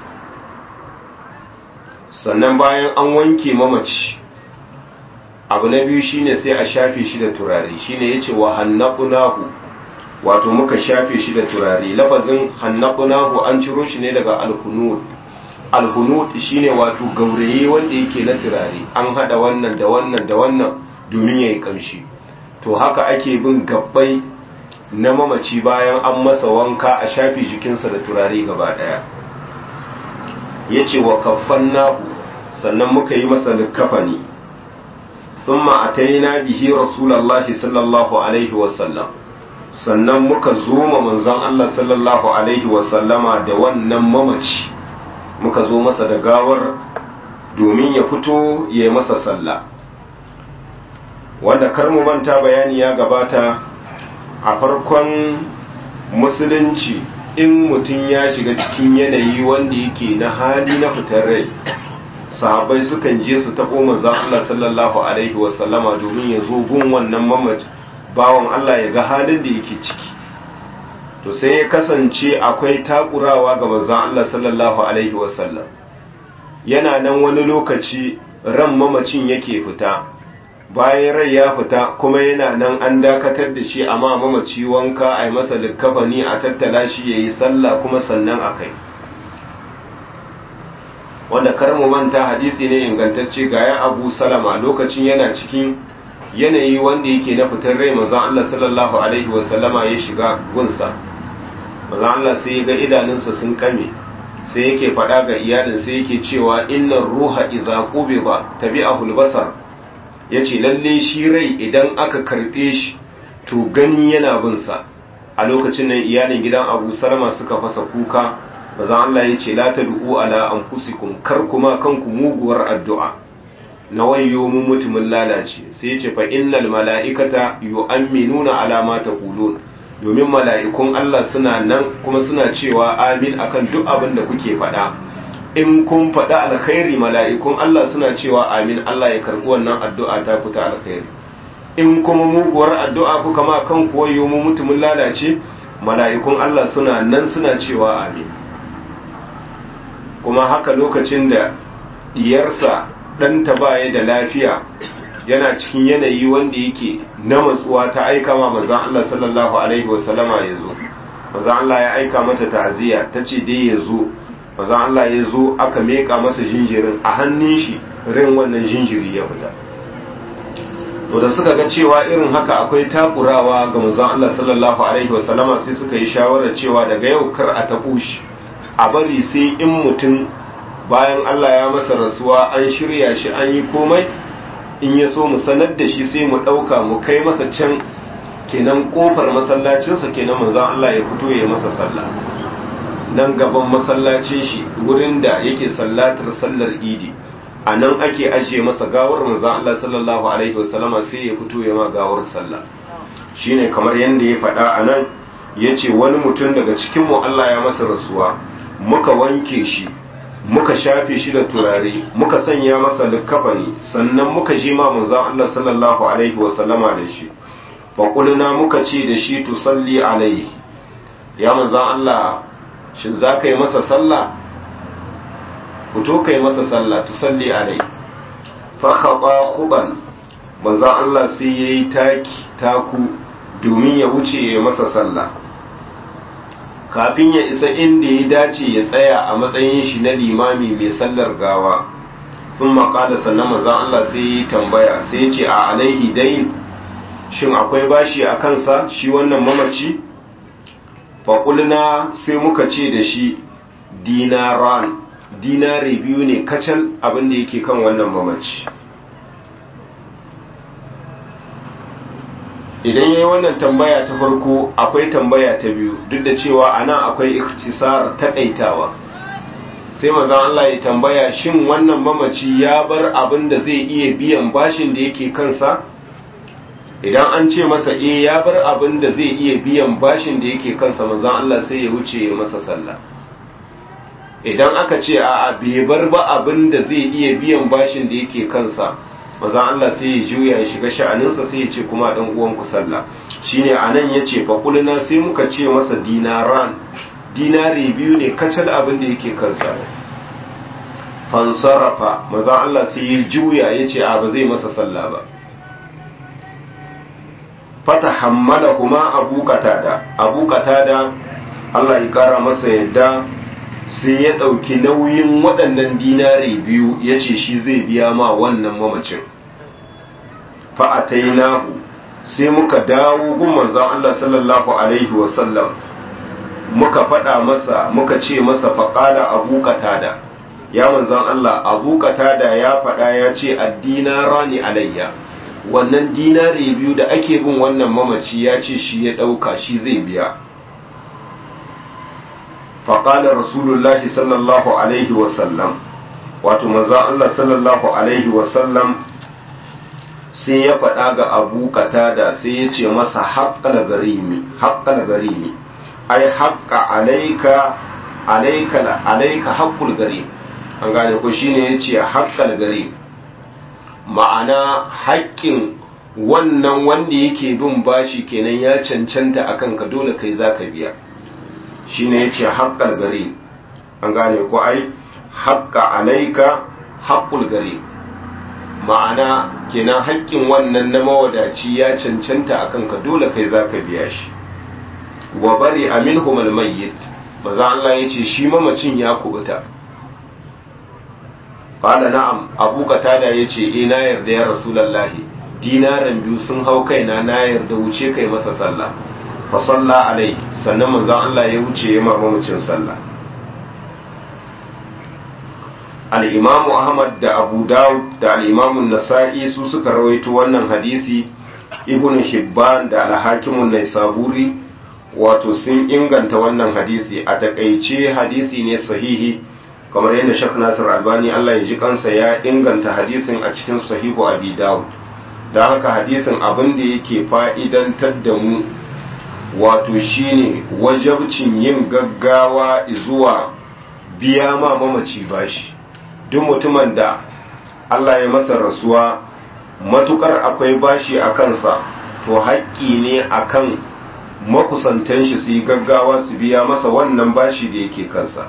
Sannan bayan an wanke mamaci abu na biyu shine sai a shafe shi da turare, shine yace wa hannaqunahu wato muka shafe shi da turare. Lafazin hannaqunahu an ciro shi ne daga alhunud. Alhunud shine wato gauraye wanda yake na turare, an hada wannan da wannan da wannan domin yayi kamshi. To haka ake bin gabbai na mamaci bayan an masa wanka a shafi jikinsa da turare gaba daya. Yace wa kaffannahu sannan muka yi masa likafani. Thumma ataina bihi rasulullahi sallallahu alaihi wasallam, sannan muka zo ma manzon Allah sallallahu alaihi wasallama da wannan mamaci, muka zo masa da gawar domin ya fito ya yi masa sallah. Wanda kar mu manta bayani ya gabata a farkon musulunci, in mutum ya shiga cikin yanayi wanda yake na hali na fitar rai sahabbai sukan je su taɓo manzon Allah sallallahu alaihi wasallama domin ya zo gun wannan mamaci bawan Allah ya ga halin da yake ciki. To sai ya kasance akwai takurawa ga manzon Allah sallallahu alaihi wasallam, yana nan wani lokaci ran mamacin yake fita, bayan rai ya fita kuma yana nan an dakatar da shi amma mamaci wanka a yi masa likkafani a tattala shi ya yi sallah kuma sannan a kai, wanda kar mu manta hadisi ne ingantacce ga ya Abu Salama lokacin yana cikin yanayi wanda yake na fitar rai manzon Allah sallallahu alaihi wasallama ya shiga gunsa. Manzon Allah sai ya ga idanunsa sun kame, sai yake faɗa ga iyalin, sai yake cewa innar ruha idza qubida tabi'ahu al-basar, yace lalle shi rai idan aka karbe shi to gani yana bin sa. A lokacin nan iyalin gidan Abu Salama suka fasa kuka. Manzon Allah yace la tad'u ala anfusikum, kar kuma kanku muguwar addu'a na wayo mun mutumin lalace. Sai yace fa innal mala'ikata yu'minuna ala ma taqulun, domin mala'ikun Allah suna nan kuma suna cewa amin akan duk abin da kuke faɗa. In kun faɗa alkhairi mala'ikun Allah suna cewa amin, Allah ya karɓi wannan addu'a ta ku ta alkhairi. In kuma muguwar addu'a kuka ma kan koyo mu mutumin lalace, mala'ikun Allah suna nan suna cewa amin. Kuma haka lokacin da diyarsa ɗanta baya da lafiya, yana cikin yanayi wanda yake na matsuwa, ta aika ma manzon Allah sallallahu alaihi wasallama ya zo. Manzon Allah ya aika mata ta'aziyya, ta ce dai ya zo. Manzon Allah ya zo, aka meka masa jinjirin a hannun shi, rin wannan jinjiri ya fita. To da suka ga cewa irin haka akwai takurawa ga manzon Allah sallallahu alaihi wasallama, sai suka yi shawarar cewa daga yau kar a taɓo shi, a bari sai in mutum bayan Allah ya masa rasuwa an shirya shi an yi komai, in ya so mu sanar da shi sai mu ɗauka mu kai masa can kenan ƙofar masallacinsa, kenan manzan Allah ya fito ya masa sallah nan gaban masallacin shi wurin da yake sallatar sallar idi. A nan ake ajiye masa gawar manzan Allah sallallahu alaihi wasallama, sai ya fito ya ma gawar sallah. Shine kamar yadda ya faɗa a nan, ya ce wani mutum daga cikinmu Allah ya masa rasuwa, muka wanke shi, muka shafe shi da turare, muka sanya masa likkafani, sannan muka je ma manzon Allah sallallahu alaihi wasallama da shi. Fa qulna muka ce da shi tusalli alaihi, ya manzon Allah shin za ka yi masa sallah? Fito ka yi masa sallah, tusalli alaihi. Fa khaba khuban, manzon Allah sai yayi taku domin ya wuce ya masa sallah. Kafin ya isa inda ya dace ya tsaya a matsayin shi na limami mai sallar gawa, sun maƙada sannan manzon Allah sai ya tambaya, sai ya ce a alaihi dain, shin akwai bashi a kansa shi wannan mamaci? Faƙulna sai muka ce da shi dinaran, dinari biyu ne kacal abin da yake kan wannan mamaci. Idan ya yi wannan tambaya ta farko, akwai tambaya ta biyu, duk da cewa a nan akwai ikhtisar taƙaitawa. Sai manzon Allah ya tambaya, shin wannan mamaci ya bar abin da zai iya biyan bashin da yake kansa? Idan an ce masa ya bar abin da zai iya biyan bashin da yake kansa, manzon Allah sai ya wuce ya masa sallah. Idan aka ce a'a bai bar ba abin da zai iya biyan bashin da yake kansa, manzon Allah sai ya juya ya shiga sha'aninsa, sai ya ce kuma dan uwanku sallah. Shine anan yace fa kulna, sai muka ce masa dinaran, dinari biyu ne kacal abin da yake kansa. Fansarafa, manzon Allah sai ya juya yace a ba zai masa sallah ba. Fatahammalahuma Abu Qatada Allah ya kara masa yadda, sai ya ɗauki nauyin waɗannan dinari biyu ya ce shi zai biya ma wannan mamacin. Fa'atainahu, sai muka dawo gun manzon Allah sallallahu alaihi wasallam, muka faɗa masa, muka ce masa faƙala Abu Qatada, ya manzon Allah, Abu Qatada ya faɗa ya ce addinarani alayya, wannan dinari biyu da ake bin wannan mamaci ya ce shi ya ɗauka shi zai biya. faƙalar rasulullahi sallallahu alaihi wasallam, wato manzan Allah sallallahu alaihi wasallam sai ya faɗa ga Abu Qatada, sai ya ce masa haƙƙal garimi, ai haƙƙa alaika haƙƙul garim, an gane ko shine yace haqqal gari, ma'ana haƙƙin wannan wanda yake bin bashi kenan ya cancanta akan ka, dole kai zaka biya. shine yace haqqal gari, an gane ko ai haqqa alaika haqqul gari, ma'ana kenan haƙƙin wannan na mawadaci ya cancanta akan ka, dole kai zaka biya shi. wa bari aminhum almayyit, maza Allah yace shi mamacin ya kubuta. qala na'am, Abu Qatada yace na yarda ya rasulullahi, dinaran biyu sun hau kaina, na yarda, wuce kai masa sallah. fa salla alaihi, sannan manzo Allah ya wuce ya mamacin sallah. al-Imam Ahmad da Abu Dawud da al-Imam An-Nasa'i su suka rawaito wannan hadisi. Ibn Hibban da al-Hakim an-Naisaburi wato sun inganta wannan hadisi. A takaice hadisi ne sahihi, kamar yadda Sheikh Nasir Albani Allah ya ji kansa ya inganta hadisin a cikin Sahihu Abi Dawud. Da haka hadisin abin da yake fa'idantar da mu wato shine wajabcin yin gaggawa zuwa biya ma mamaci bashi. Duk mutumin da Allah ya masa rasuwa matukar akwai bashi a kansa, to haƙƙi ne akan makusantan shi su yi gaggawa su biya masa wannan bashi da yake kansa.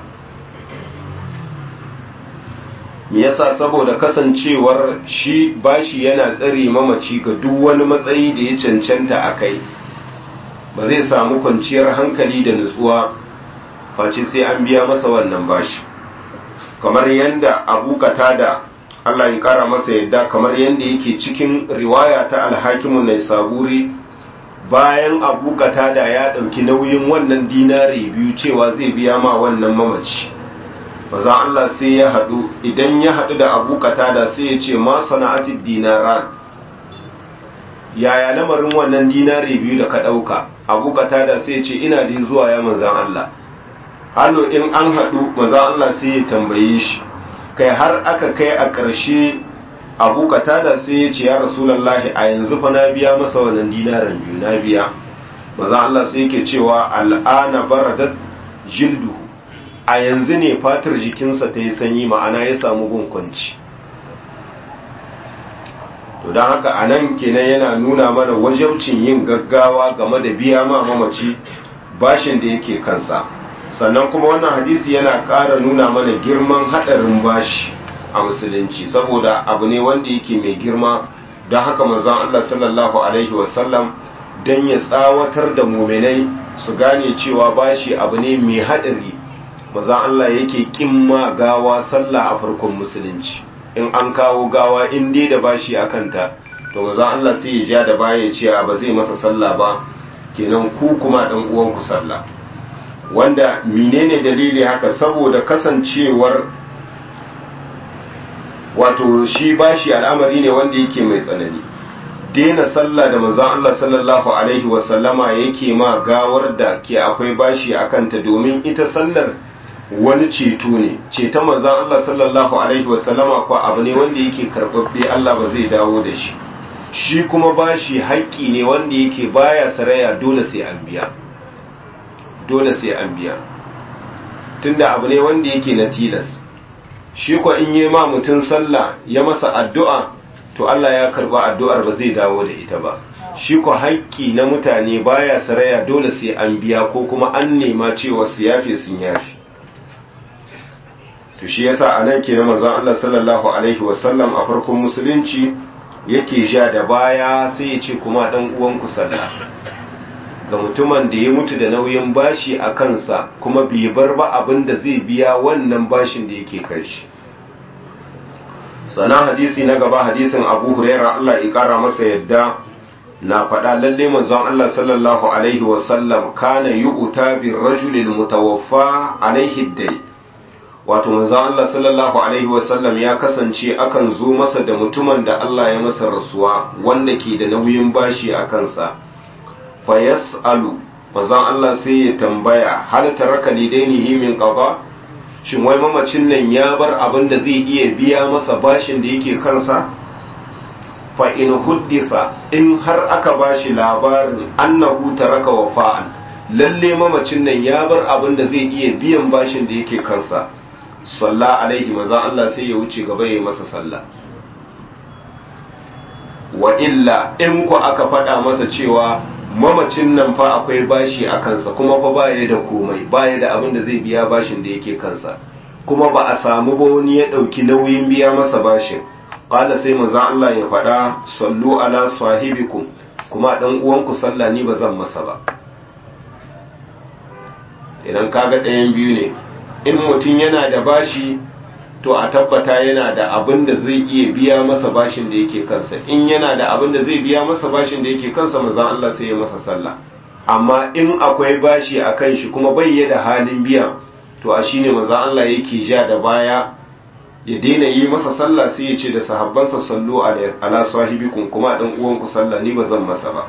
Me yasa? Saboda kasancewar shi bashi yana tsare mamaci ga duk wani matsayi da ya cancanta a kai, ba zai samu kwanciyar hankali da nutsuwa face sai an biya masa wannan bashi. Kamar yadda Abu Qatada Allah ya kara masa yadda, kamar yadda yake cikin riwaya ta Al-Hakim an-Naisaburi, bayan Abu Qatada ya dauki nauyin wannan dinari biyu cewa zai biya ma wannan mamaci, maza Allah sai ya hadu, idan ya hadu da Abu Qatada sai ya ce ma sana'atid dinaran, yaya lamarin wannan dinari biyu da ka dauka? Abu Qatada sai ya ce ina da zuwa ya manzan Allah. Hallo in an hadu, maza Allah sai ya tambaye shi, kai har aka kai a ƙarshe Abu Qatada sai ya ce ya Rasulullahi, a yanzu fa na biya masa wannan dinaran biyu, na biya. Maza Allah sai yake cewa al'ana baradat jilduhu, a yanzu ne fatar jikinsa ta yi sanyi, ma'ana ya samu gunkwanci. To don haka a nan kenan yana nuna mana wajabcin yin gaggawa game da biya ma mamaci bashin da yake kansa. Sannan kuma wannan hadisi yana ƙara nuna mana girman haɗarin bashi a musulunci, saboda abu ne wanda yake mai girma. Don haka manzon Allah sallallahu alaihi wasallam don ya tsawatar da muminai su gane cewa bashi abu ne mai haɗari, manzon Allah yake kimma gawa sallah a farkon musulunci. In an kawo gawa in dai da bashi a kanta, to manzon Allah sai ya ja da baya ya ce ba zai masa sallah ba, kenan ku kuma dan uwanku sallah. Wanda menene dalili haka? Saboda kasancewar wato shi bashi al'amari ne wanda yake mai tsanani. Daina sallah da manzon Allah sallallahu alaihi wasallama yake ma gawar da ke akwai bashi a kanta, domin ita sallar wani ceto ne. Ceton manzon Allah sallallahu alaihi wasallama ko abu ne wanda yake karɓaɓɓe, Allah ba zai dawo da shi. Shi kuma bashi haƙƙi ne wanda yake baya saraya, dole sai an biya. Dole sai an biya, tunda abu ne wanda yake na tilas. Shi ko in yi ma mutum sallah ya masa addu'a, to Allah ya karba addu'ar, ba zai dawo da ita ba. Shi ko haƙƙi na mutane baya saraya, dole sai an biya, ko kuma an nema cewa su yafe sun yafe. To shi yasa a nan ke na manzon Allah sallallahu alaihi wasallam a farkon musulunci yake ja da baya, sai ya ce kuma dan uwanku sallah ga mutumin da ya mutu da nauyin bashi a kansa, kuma bai bar ba abin da zai biya wannan bashin da yake kai shi. Sana hadisi na gaba, hadisin Abu Huraira Allah ya kara masa yadda na faɗa, lalle manzon Allah sallallahu alaihi wasallam kana yu'ta bir rajulil mutawaffa alaihi dai. Wato manzon Allah sallallahu alaihi wasallam ya kasance akan zo masa da mutumin da Allah ya masa rasuwa wanda ke da nauyin bashi a kansa. Fa yas'alu, manzon Allah sai ya tambaya, hal taraka lidainihi min qada, shin wai mamacin nan ya bar abin da zai iya biya masa bashin da yake kansa? Fa in huddisa, in har aka bashi labarin annahu taraka wafa'an, lalle mamacin nan ya bar abin da zai iya biyan bashin da yake kansa, salla alaihi maza Allah sai ya wuce gaba ya masa sallah. Wa illa in ku aka faɗa masa cewa mamacin nan fa akwai bashi a kansa kuma fa baya da komai, baya da abin da zai biya bashin da yake kansa, kuma ba a samu ba wani ya ɗauki nauyin biya masa bashin, ƙala sai manzon Allah ya faɗa sallu ala sahibikum, kuma ɗan uwanku sallah ni ba zan masa ba. Idan kaga ɗayan biyu ne, in mutum yana da bashi to a tabbata yana da abin da zai iya biya masa bashin da yake kansa, in yana da abin da zai biya masa bashin da yake kansa manzon Allah sai ya masa sallah. Amma in akwai bashi a kan shi kuma bai da halin biya, to a shine manzon Allah yake ja da baya ya daina yi masa sallah, sai ya ce da sahabbansa sallu ala sahibikum, kuma dan uwanku sallah ni ba zan masa ba.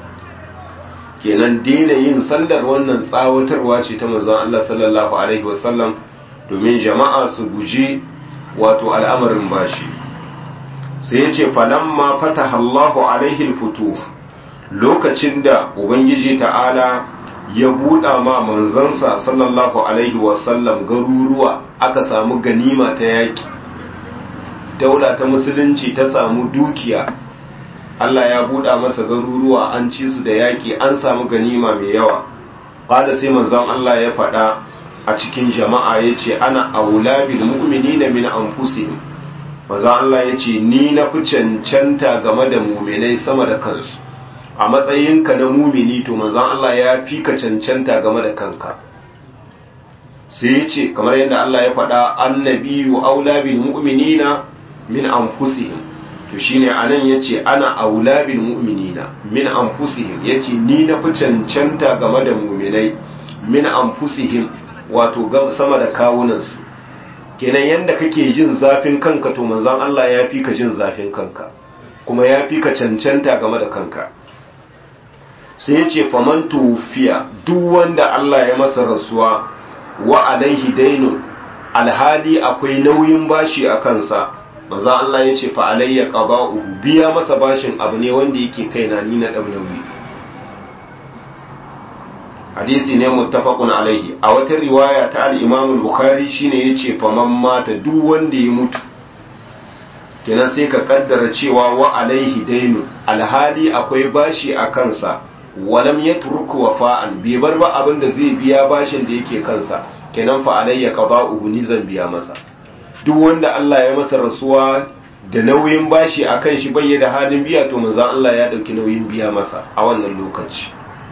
Kenan daina yin sallar wannan tsawatarwa ce ta manzon Allah sallallahu alaihi wasallam domin jama'a su guji wato al'amarin bashi. Sai ya ce falamma fataha Allahu alaihi al-futuh, lokacin da ubangiji ta'ala ya buɗa ma manzansa sallallahu alaihi wasallam garuruwa, aka samu ganima ta yaƙi, daula ta musulunci ta samu dukiya, Allah ya buɗa masa garuruwa, an ci su da yaƙi, an samu ganima mai yawa. Ƙada sai manzon Allah ya faɗa a cikin jama'a ya ce ana aula bil mu'minina min anfusihim, manzon Allah ya ce ni na fi cancanta game da muminai sama da kansu. A matsayinka na mumini to manzon Allah ya fi ka cancanta game da kanka. Sai ya ce kamar yadda Allah ya faɗa annabiyyu aula bil mu'minina min anfusihim, to shine anan yace ana aula bil mu'minina min anfusihim, yace ni na fi cancanta game da mu'minai min anfusihim, wato sama da kawunansu. Kenan yanda kake jin zafin kanka to manzon Allah ya fi ka jin zafin kanka, kuma ya fi ka cancanta game da kanka. Sai yace faman tufiya, duk wanda Allah ya masa rasuwa wa alaihi dainun, alhali akwai nauyin bashi a kansa, manzo Allah ya ce fa alayya qada'uhu, biya masa bashin abu ne wanda yake kaina ni na dau nauyi. Hadisi ne muttafaqun alaihi. A wata riwaya ta al-Imam al-Bukhari shine yace fa man mata, duk wanda ya mutu, kenan sai ka kaddara cewa wa alaihi dainu, alhali akwai bashi a kansa, walam yatruku wafa'an, bai bar ba abin da zai biya bashin da yake kansa, kenan fa alayya qada'uhu, ni zan biya masa. Duk wanda Allah ya masa rasuwa da nauyin bashi a kan shi bai da halin biya, to manzon Allah ya dauki nauyin biya masa a wannan lokaci.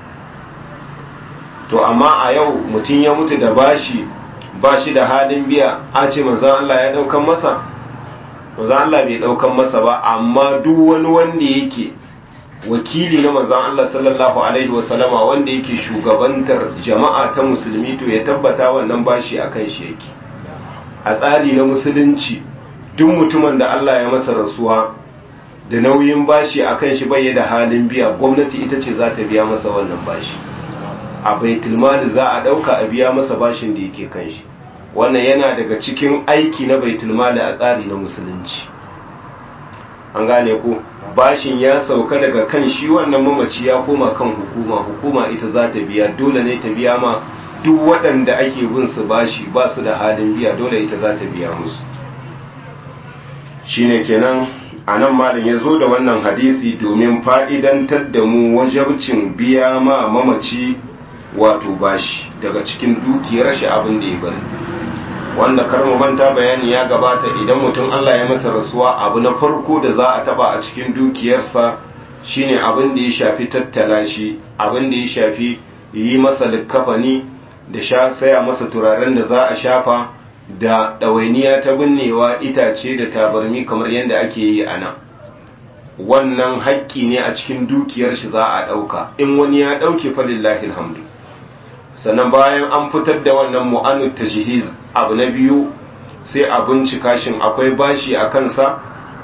To amma a yau mutum ya mutu da bashi da halin biya, a ce manzon Allah ya daukan masa? Manzon Allah bai daukan masa ba, amma duk wani wanda yake wakili na manzon Allah sallallahu alaihi wasallama, wanda yake shugabantar jama'a ta musulmi, to ya tabbata wannan bashi akan shi yake. A tsari na musulunci duk mutumin da Allah ya masa rasuwa da nauyin bashi a kan shi bai da halin biya, gwamnati ita ce za ta biya masa wannan bashi, a baitul mali za a dauka a biya masa bashin da yake kan shi. Wannan yana daga cikin aiki na baitul mali a tsari na musulunci. An gane ko bashin ya sauka daga kan shi wannan mamaci ya koma kan hukuma, hukuma ita za ta biya, dole ne ta biya ma duk waɗanda ake bin su bashi ba su da halin biya, dole ita za ta biya musu. Shine kenan anan malam ya zo da wannan hadisi domin fa'idantar da mu wajabcin biya ma mamaci wato bashi daga cikin dukiyar shi abin da ya bari, wanda kar mu manta bayani ya gabata, idan mutum Allah ya masa rasuwa abu na farko da za a taba a cikin dukiyarsa shine abin da ya shafi tattala shi, abin da ya shafi yi masa likkafani da saya masa turaren da za a shafa, da ɗawainiya ta binnewa, itace da tabarmi kamar yadda ake yi a nan. Wannan haƙƙi ne a cikin dukiyar shi za a ɗauka, in wani ya ɗauke falillahi alhamdu. Sannan bayan an fitar da wannan mu'anut tajhiz, abu na biyu sai a bincika shin akwai bashi a kansa.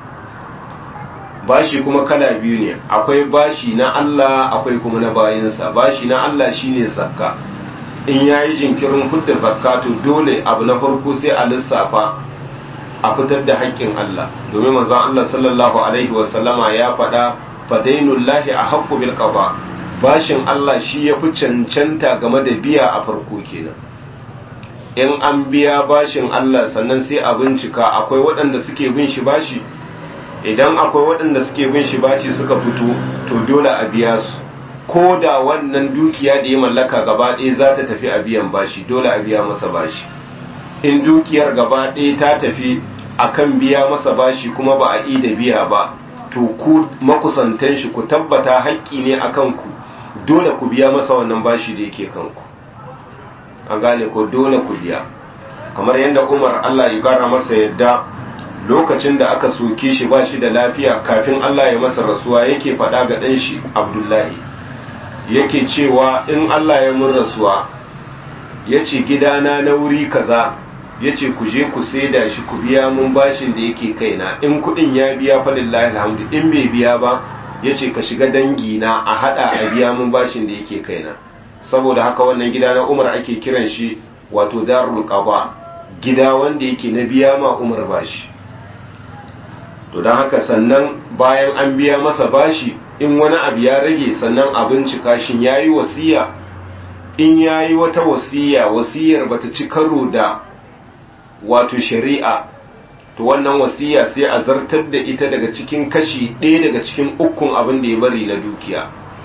Bashi kuma kala biyu ne, akwai bashi na Allah, akwai kuma na bayinsa. Bashi na Allah shine zakka. In yayi jinkirin hudda zakka, to dole abu na farko sai a lissafa a fitar da haƙƙin Allah, domin manzon Allah sallallahu alaihi wasallama ya faɗa fadainullahi ahaqqu bil qada, bashin Allah shi yafi cancanta game da biya a farko kenan. in an biya bashin Allah sannan sai a bincika akwai waɗanda suke bin shi bashi. Idan akwai waɗanda suke bin shi bashi suka fito to dole a biya su, ko da wannan dukiya da ya mallaka gaba ɗaya za ta tafi a biyan bashi, dole a biya masa bashi. In dukiyar gaba ɗaya ta tafi akan biya masa bashi kuma ba a da biya ba, to ku makusantan shi ku tabbata haƙƙi ne akan ku, dole ku biya masa wannan bashi da yake kanku. An gane ko, dole ku biya. Kamar yadda Umar Allah ya kara masa yadda lokacin da aka soke shi ba shi da lafiya kafin Allah ya masa rasuwa yake faɗa ga ɗan shi Abdullahi, yake cewa in Allah ya mun rasuwa, ya ce gidana na wuri kaza, ya ce ku je ku saida shi ku biya mun bashin da yake kaina, in kuɗin ya biya falillahi alhamdu, in bai biya ba ya ce ka shiga dangina a haɗa a biya mun bashin da yake kaina. Saboda haka wannan gida na Umar ake kiran shi wato darul qada, gida wanda yake na biya ma Umar bashi. To don haka sannan bayan an biya masa bashi, in wani abu ya rage sannan a bincika shin yayi wasiya. In yayi wata wasiya, wasiyar bata ci karo da wato shari'a, to wannan wasiya sai a zartar da ita daga cikin kashi ɗaya daga cikin ukun abin da ya bari na dukiya.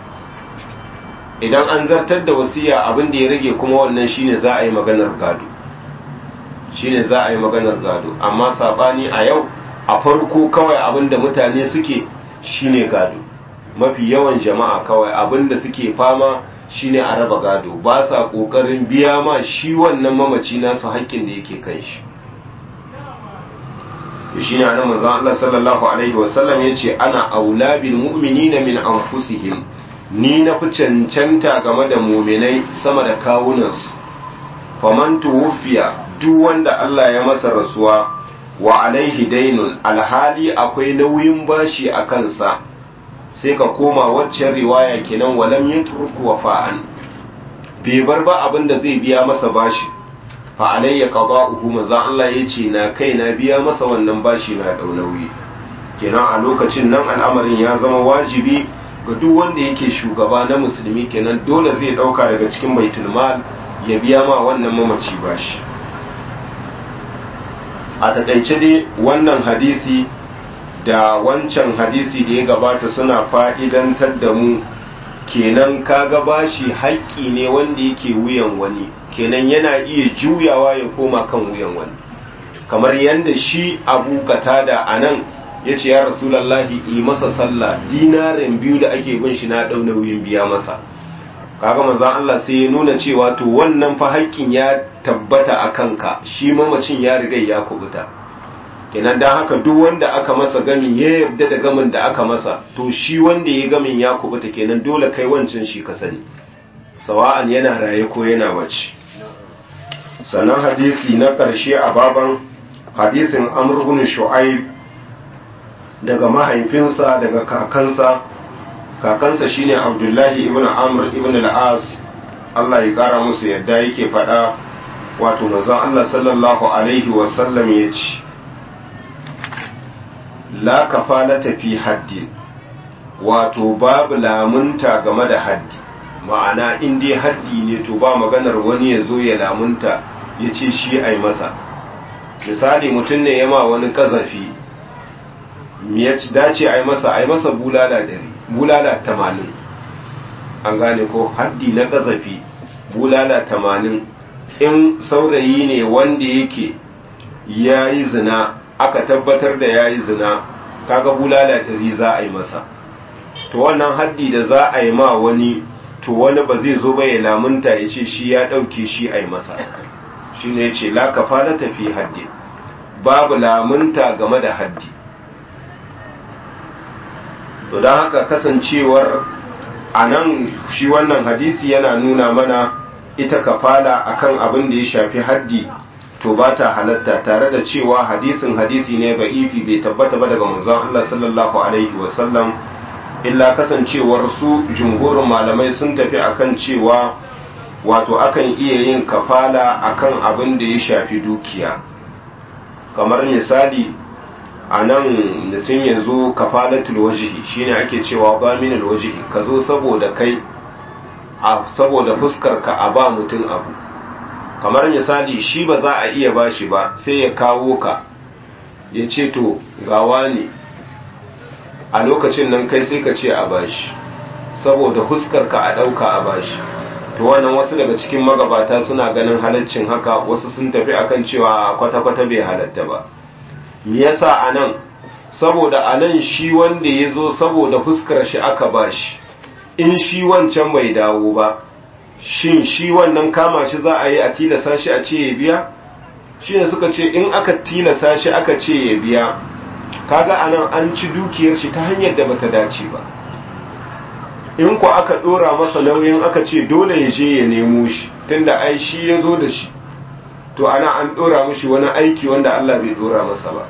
Idan an zartar da wasiya, abin da ya rage kuma wannan shine za a yi maganar gado, shine za a yi maganar gado. Amma sabani a yau, a farko kawai abin da mutane suke shine gado. Mafi yawan jama'a kawai abin da suke fama shine a raba gado, ba sa kokarin biya ma shi wannan mamaci nasu haƙƙin da yake kan shi. Shine annabi manzon Allah sallallahu alaihi wasallam yace ana aula bil mu'minina min anfusihim, ni na fi cancanta game da mu'minai sama da kawunansu. Faman tuwfiya, duk wanda Allah ya masa rasuwa wa alaihi dainun, alhali akwai nauyin bashi a kansa, sai ka koma waccan riwaya kenan walam yatruku wafa'an, bai bar ba abin da zai biya masa bashi, fa alayya qada'uhu, maza Allah yace na kai na biya masa wannan bashi na dau nauyi. Kenan a lokacin nan al'amarin ya zama wajibi ga duk wanda yake shugaba na musulmi, kenan dole zai dauka daga cikin baitul mal ya biya ma wannan mamaci bashi. A takaice dai wannan hadisi da wancan hadisi da ya gabata suna fa'idantar da mu, kenan kaga bashi haƙƙi ne wanda yake wuyan wani, kenan yana iya juyawa ya koma kan wuyan wani. Kamar yadda shi Abu Qatada anan yace ya Rasulullahi yi masa sallah, dinarin 2 da ake bin shi na dau nauyin biya masa. Kaga manzon Allah sai ya nuna cewa to wannan fa haƙƙin ya tabbata a kanka, shi mamacin ya riga ya kubuta. Kenan dan haka duk wanda aka masa gamin ya yarda da gamin da aka masa, to shi wanda ya gamin ya kubuta, kenan dole kai wancan shi ka sani, sawa'an yana raye ko yana mace. Sannan hadisi na ƙarshe a baban, hadisin Amr ibn Shu'aib daga mahaifinsa daga kakansa shine Abdullahi ibn Amr ibn al-As, Allah ya kara musu yadda yake faɗa, wato manzon Allah sallallahu alaihi wasallam ya ce la kafalata fi haddi, wato babu lamunta game da haddi. Ma'ana in dai haddi ne to ba maganar wani ya zo ya lamunta ya ce shi ai masa. Misali mutum ne ya ma wani kazafi, ya dace ai masa bulala 80. An gane ko, haddi na kazafi bulala 80. In saurayi ne wanda yake ya yi zina, aka tabbatar da ya yi zina, kaga bulala 100 za a yi masa. To wannan haddi da za a yi ma wani, to wani ba zai zo ba ya lamunta ya ce shi ya ɗauke shi a yi masa. Shi ne ya ce la kafala tafi haddi, babu lamunta game da haddi. To don haka kasancewar a nan shi wannan hadisi yana nuna mana ita kafala akan abin da ya shafi haddi to ba ta halatta, tare da cewa hadisi ne ga ifi bai tabbata ba daga manzon Allah sallallahu alaihi wasallam, illa kasancewar su jumhurin malamai sun tafi akan cewa wato akan iya yin kafala akan abin da ya shafi dukiya. Kamar misali a nan mutum ya zo kafalatul wajihi, shine ake cewa baminul wajihi, ka zo saboda kai, saboda fuskar ka a ba mutum abu, kamar misali shi ba za a iya bashi ba sai ya kawo ka ya ce to gawa ne a lokacin nan kai sai ka ce a bashi saboda huskar ka a ɗauka a bashi to wannan wasu daga cikin magabata suna ganin halaccin haka, wasu sun tafi akan cewa kwata-kwata bai halatta ba. Me yasa anan? Saboda anan shi wanda ya zo saboda huskar shi aka bashi, in shi wancan bai dawo ba, shin shi wannan kama shi za a yi a tilasa shi a ce ya biya? Shi ne suka ce in aka tilasa shi aka ce ya biya, kaga anan an ci dukiyar shi ta hanyar da bata dace ba. In ku aka dora masa nauyin aka ce dole ya je ya nemo shi tunda ai shi ya zo da shi, to ana an dora mishi wani aiki wanda Allah bai dora masa ba.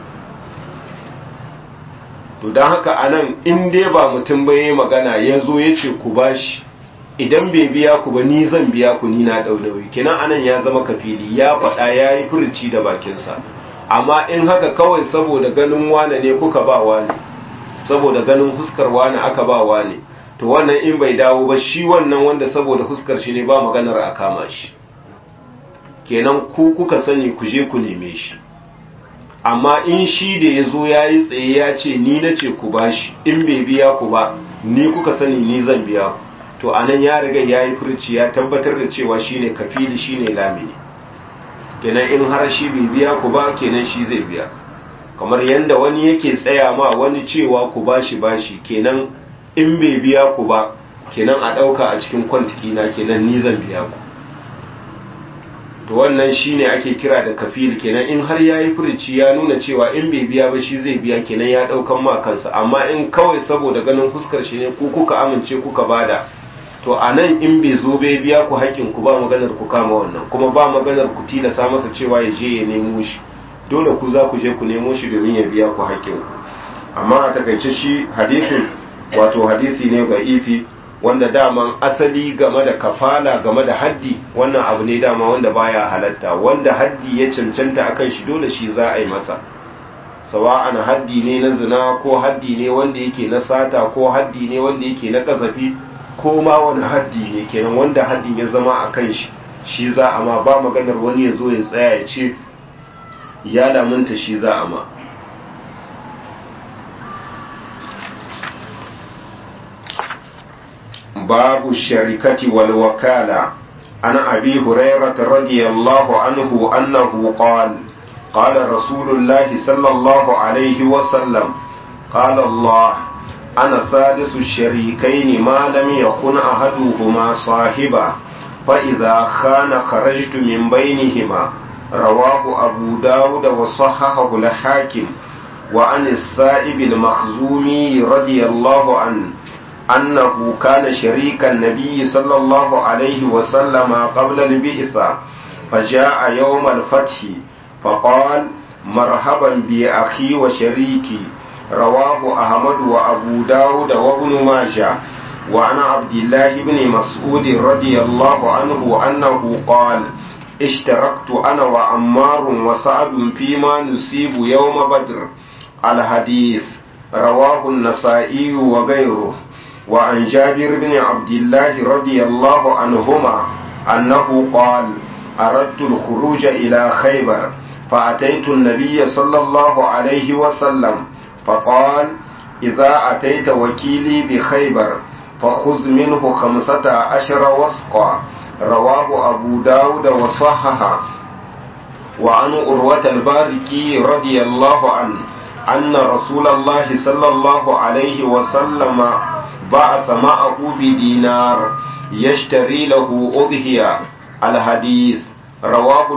To don haka anan in dai ba mutum ba yayi magana ya zo ya ce ku bashi, idan bai biya ku ba ni zan biya ku, ni na daudawi, kenan anan ya zama kafili, ya faɗa ya yi furuci da bakinsa. Amma in haka kawai saboda ganin wane ne kuka ba wane, saboda ganin fuskar wane aka ba wane, to wannan in bai dawo ba shi wannan wanda saboda fuskar shi ne ba maganar a kama shi, kenan ku kuka sani ku je ku neme shi. Amma in shi da ya zo ya yi tsaye ya ce ni na ce ku ba shi, in bai biya ku ba ni kuka sani ni zan biya ku, to anan ya riga ya yi furci ya tabbatar da cewa shi ne kafili, shi ne lamini, kenan in har shi bai biya ku ba kenan shi zai biya. Kamar yadda wani yake tsaya ma wani cewa ku bashi bashi, kenan in bai biya ku ba kenan a ɗauka a cikin kwantiki na, kenan ni zan biya ku. To wannan shine ake kira da kafil, kenan in har yayi furici ya nuna cewa in bai biya ba shi zai biya, kenan ya daukan ma kansa. Amma in kawai saboda ganin fuskar shi ne ku kuka amince kuka bada, to anan in bai zo bai biya ku haƙƙin ku, ba maganar ku kama wannan, kuma ba maganar ku tilasa masa cewa ya je ya nemo shi, dole ku za ku je ku nemo shi domin ya biya ku haƙƙin ku. Amma a takaice shi hadisin wato hadisi ne da'ifi, wanda daman asali game da kafala game da haddi wannan abu ne dama wanda baya halatta, wanda haddi ya cancanta akan shi dole shi za a yi masa, sawa'an haddi ne na zina ko haddi ne wanda yake na sata ko haddi ne wanda yake na kasafi ko ma wani haddi ne, kenan wanda haddin ya zama akan shi shi za a ma, ba maganar wani ya zo ya tsaya ya ce ya lamunta shi za a ma. باب الشركة والوكالة. عن أبي هريرة رضي الله عنه أنه قال رسول الله صلى الله عليه وسلم قال الله أنا ثالث الشريكين ما لم يكن أحدهما صاحبا فإذا خان خرجت من بينهما. رواه أبو داود وصححه الحاكم. وعن السائب المخزومي رضي الله عنه أنه كان شريك النبي صلى الله عليه وسلم قبل البعثة، فجاء يوم الفتح فقال مرحبا بأخي وشريكي. رواه أحمد وأبو داود وابن ماجه. وعن عبد الله بن مسعود رضي الله عنه أنه قال اشتركت أنا وعمار وسعد فيما نصيب يوم بدر. الحديث رواه النسائي وغيره. وعن جابر بن عبد الله رضي الله عنهما أنه قال أردت الخروج إلى خيبر فأتيت النبي صلى الله عليه وسلم فقال إذا أتيت وكيلي بخيبر فخذ منه 15 وسقا. رواه أبو داود وصححه. وعن أروة الباركي رضي الله عنه أن رسول الله صلى الله عليه وسلم بعث معه بدينار يشتري له أضحية. الحديث رواه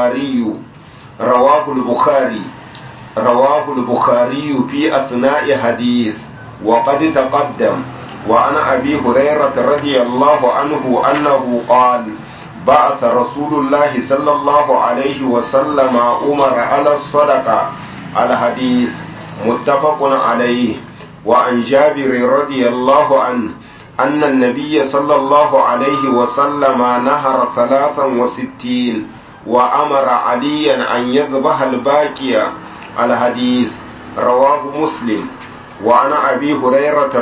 البخاري في أثناء حديث وقد تقدم. وعن أبي هريرة رضي الله عنه أنه قال بعث رسول الله صلى الله عليه وسلم عمر على الصدقة. الحديث متفق عليه. وعن جابر رضي الله عنه أن النبي صلى الله عليه وسلم نهر 63 وأمر عليا أن يذبح الباقية. الحديث رواه مسلم. وعن أبي هريرة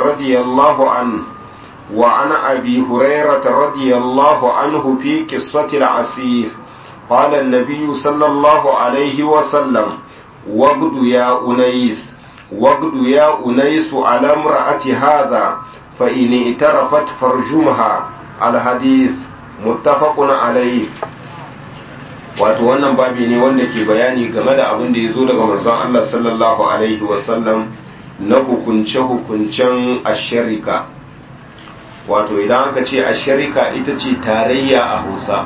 رضي الله عنه في قصة العسير قال النبي صلى الله عليه وسلم وقد يا أنيس على امرأة هذا فإن اعترفت فارجمها الحديث متفق عليه. wato wannan babi ne wanda ke bayani game da abin da ya zo daga manzon Allah sallallahu alaihi wasallam na hukunce-hukuncen asharika. Wato idan aka ce asharika ita ce tarayya a Hausa,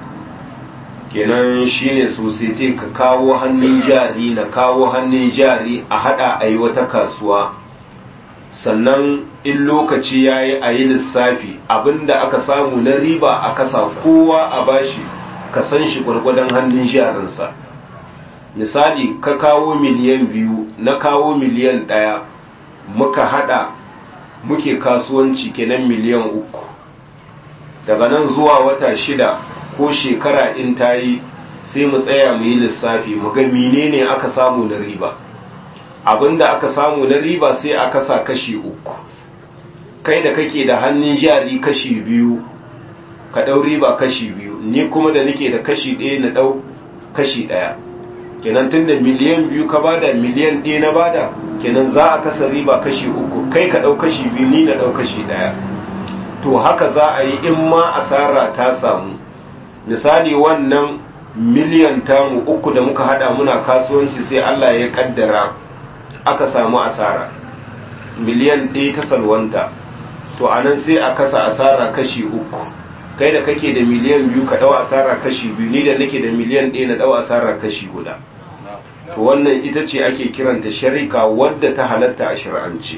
kenan shine society, ka kawo hannun jari na kawo hannun jari a hada a yi wata kasuwa, sannan in lokaci ya yi a yi lissafi abinda aka samu na riba a kasa kowa a bashi ka san shi gwargwadon hannun jarinsa. Misali ka kawo miliyan 2 na kawo miliyan 1 muka hada muke kasuwanci kenan miliyan 3, daga nan zuwa wata 6 ko shekara in ta yi sai mu tsaya mu yi lissafi mu ga menene aka samu na riba. Abinda aka samu na riba sai aka sa kashi 3, kai da kake da hannun jari kashi 2 ka dau riba kashi 2, ni kuma da nake da kashi 1 na dau kashi 1. kenan tunda miliyan 2 ka bada miliyan 1 na bada, kenan za a kasa riba kashi 3, kai ka dau kashi 2 ni na dau kashi 1. to haka za a yi in ma asara ta samu. Misali wannan miliyan tamu 3 da muka hada muna kasuwanci sai Allah ya kaddara aka samu asara, miliyan 1 ta salwanta, to anan sai a kasa asara kashi 3, kai da kake da miliyan 2 ka dau asara kashi 2, ni da nake da miliyan 1 na dau asara kashi 1. to wannan ita ce ake kiranta sharika wadda ta halatta a shari'ance.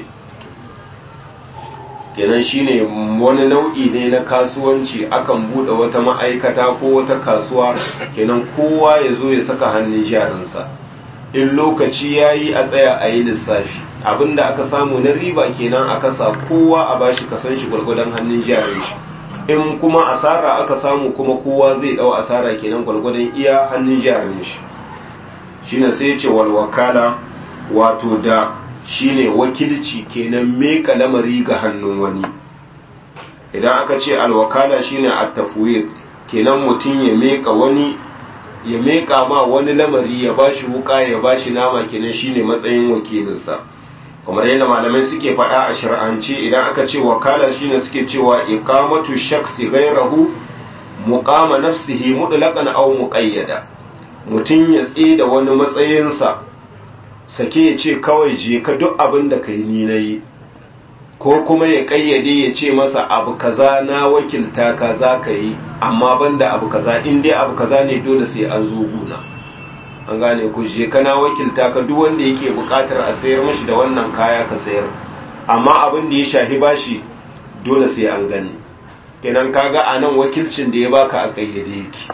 kenan shine wani nau'i ne na kasuwanci, akan bude wata ma'aikata ko wata kasuwa, kenan kowa ya zo ya saka hannun jarinsa, in lokaci yayi a tsaya a yi lissafi abinda aka samu na riba kenan aka sa kowa a bashi kasan shi gwargwadon hannun jarin shi, in kuma asara aka samu kuma kowa zai dau asara kenan gwargwadon iya hannun jarin shi. shine sai ya ce wal wakala, wato da shine wakilci kenan meka lamari ga hannun wani. idan aka ce alwakala shine at-tafwid, kenan mutum ya meka wani, ya meka ma wani lamari, ya bashi wuka ya bashi nama, kenan shine matsayin wakilinsa. kamar yadda malamai suke faɗa a shar'ance, idan aka ce wakala shine suke cewa iqamatu shakhsi ghayrahu muqama nafsihi mutlaqan aw muqayyada, mutum ya tsaye da wani matsayinsa sake ya ce kawai je ka duk abin da kai ni nayi, ko kuma ya kayyade ya ce masa abu kaza na wakilta kaza ka yi, amma banda abu kaza, in dai abu kaza ne dole sai an zo guna. an gane ku, je kana wakilta ka duk wanda yake bukatar a sayar mashi da wannan kaya ka sayar, amma abin da ya shahi bashi dole sai an gani. kenan kaga anan wakilcin da ya baka a kayyade yake,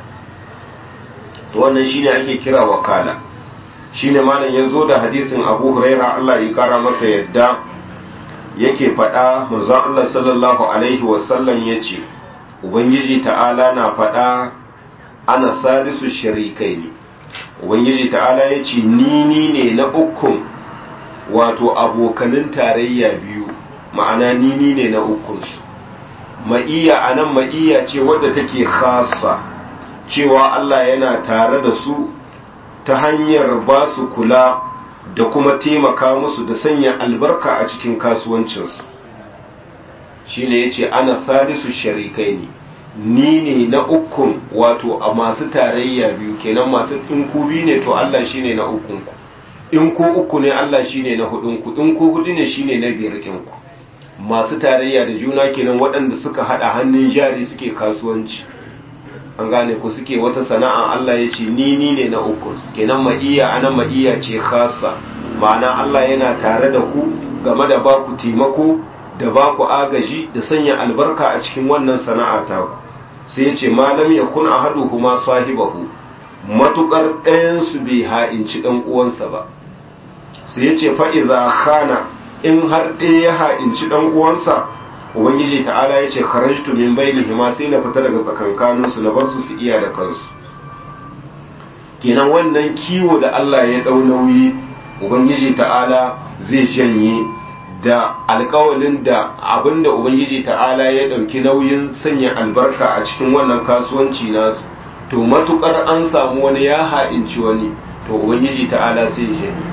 to wannan shine ake kira wakala. shine malam yazo da hadisin Abu Huraira Allah ya kara masa yadda yake faɗa manzon Allah sallallahu alaihi wasallam yace ubangiji ta'ala na faɗa ana salisu sharikaini, ubangiji ta'ala yace ni ne na ukun wato abokanin tarayya biyu, ma'ana ni ne na ukun su. ma'iyya anan ma'iyya ce wadda take khassa, cewa Allah yana tare da su ta hanyar ba su kula da kuma taimaka musu da sanya albarka a cikin kasuwancinsu. shi ne ya ce ana salisu sharikai ni ne na ukun wato a masu tarayya biyu, kenan masu in ku biyu ne to Allah shi ne na ukunku, in ku uku ne Allah shi ne na hudunku, in ku hudu ne shi ne na biyar ɗinku. masu tarayya da juna kenan waɗanda suka haɗa hannun jari suke kasuwanci, an gane ku suke wata sana'a. Allah ya ce ni ne na uku, kenan ma'iyya anan ma'iyya ce khassa, ma'ana Allah yana tare da ku game da baku taimako da baku agaji da sanya albarka a cikin wannan sana'a ta ku. sai ya ce malam ya kun ahaduhuma sahibahu, matukar ɗayan su bai ha'inci ɗan uwansa ba. sai ya ce fa iza khana, in har ɗaya ya ha'inci ɗan uwansa, ubangiji ta'ala ya ce kharajtu min bainihima, sai na fita daga tsakankaninsu na bar su iya da kansu. kenan wannan kiwo da Allah ya dau nauyi, ubangiji ta'ala zai janye da alƙawalin da abinda ubangiji ta'ala ya dauki nauyin sanya albarka a cikin wannan kasuwanci nasu, to matukar an samu wani ya ha'inci wani to ubangiji ta'ala sai ya janye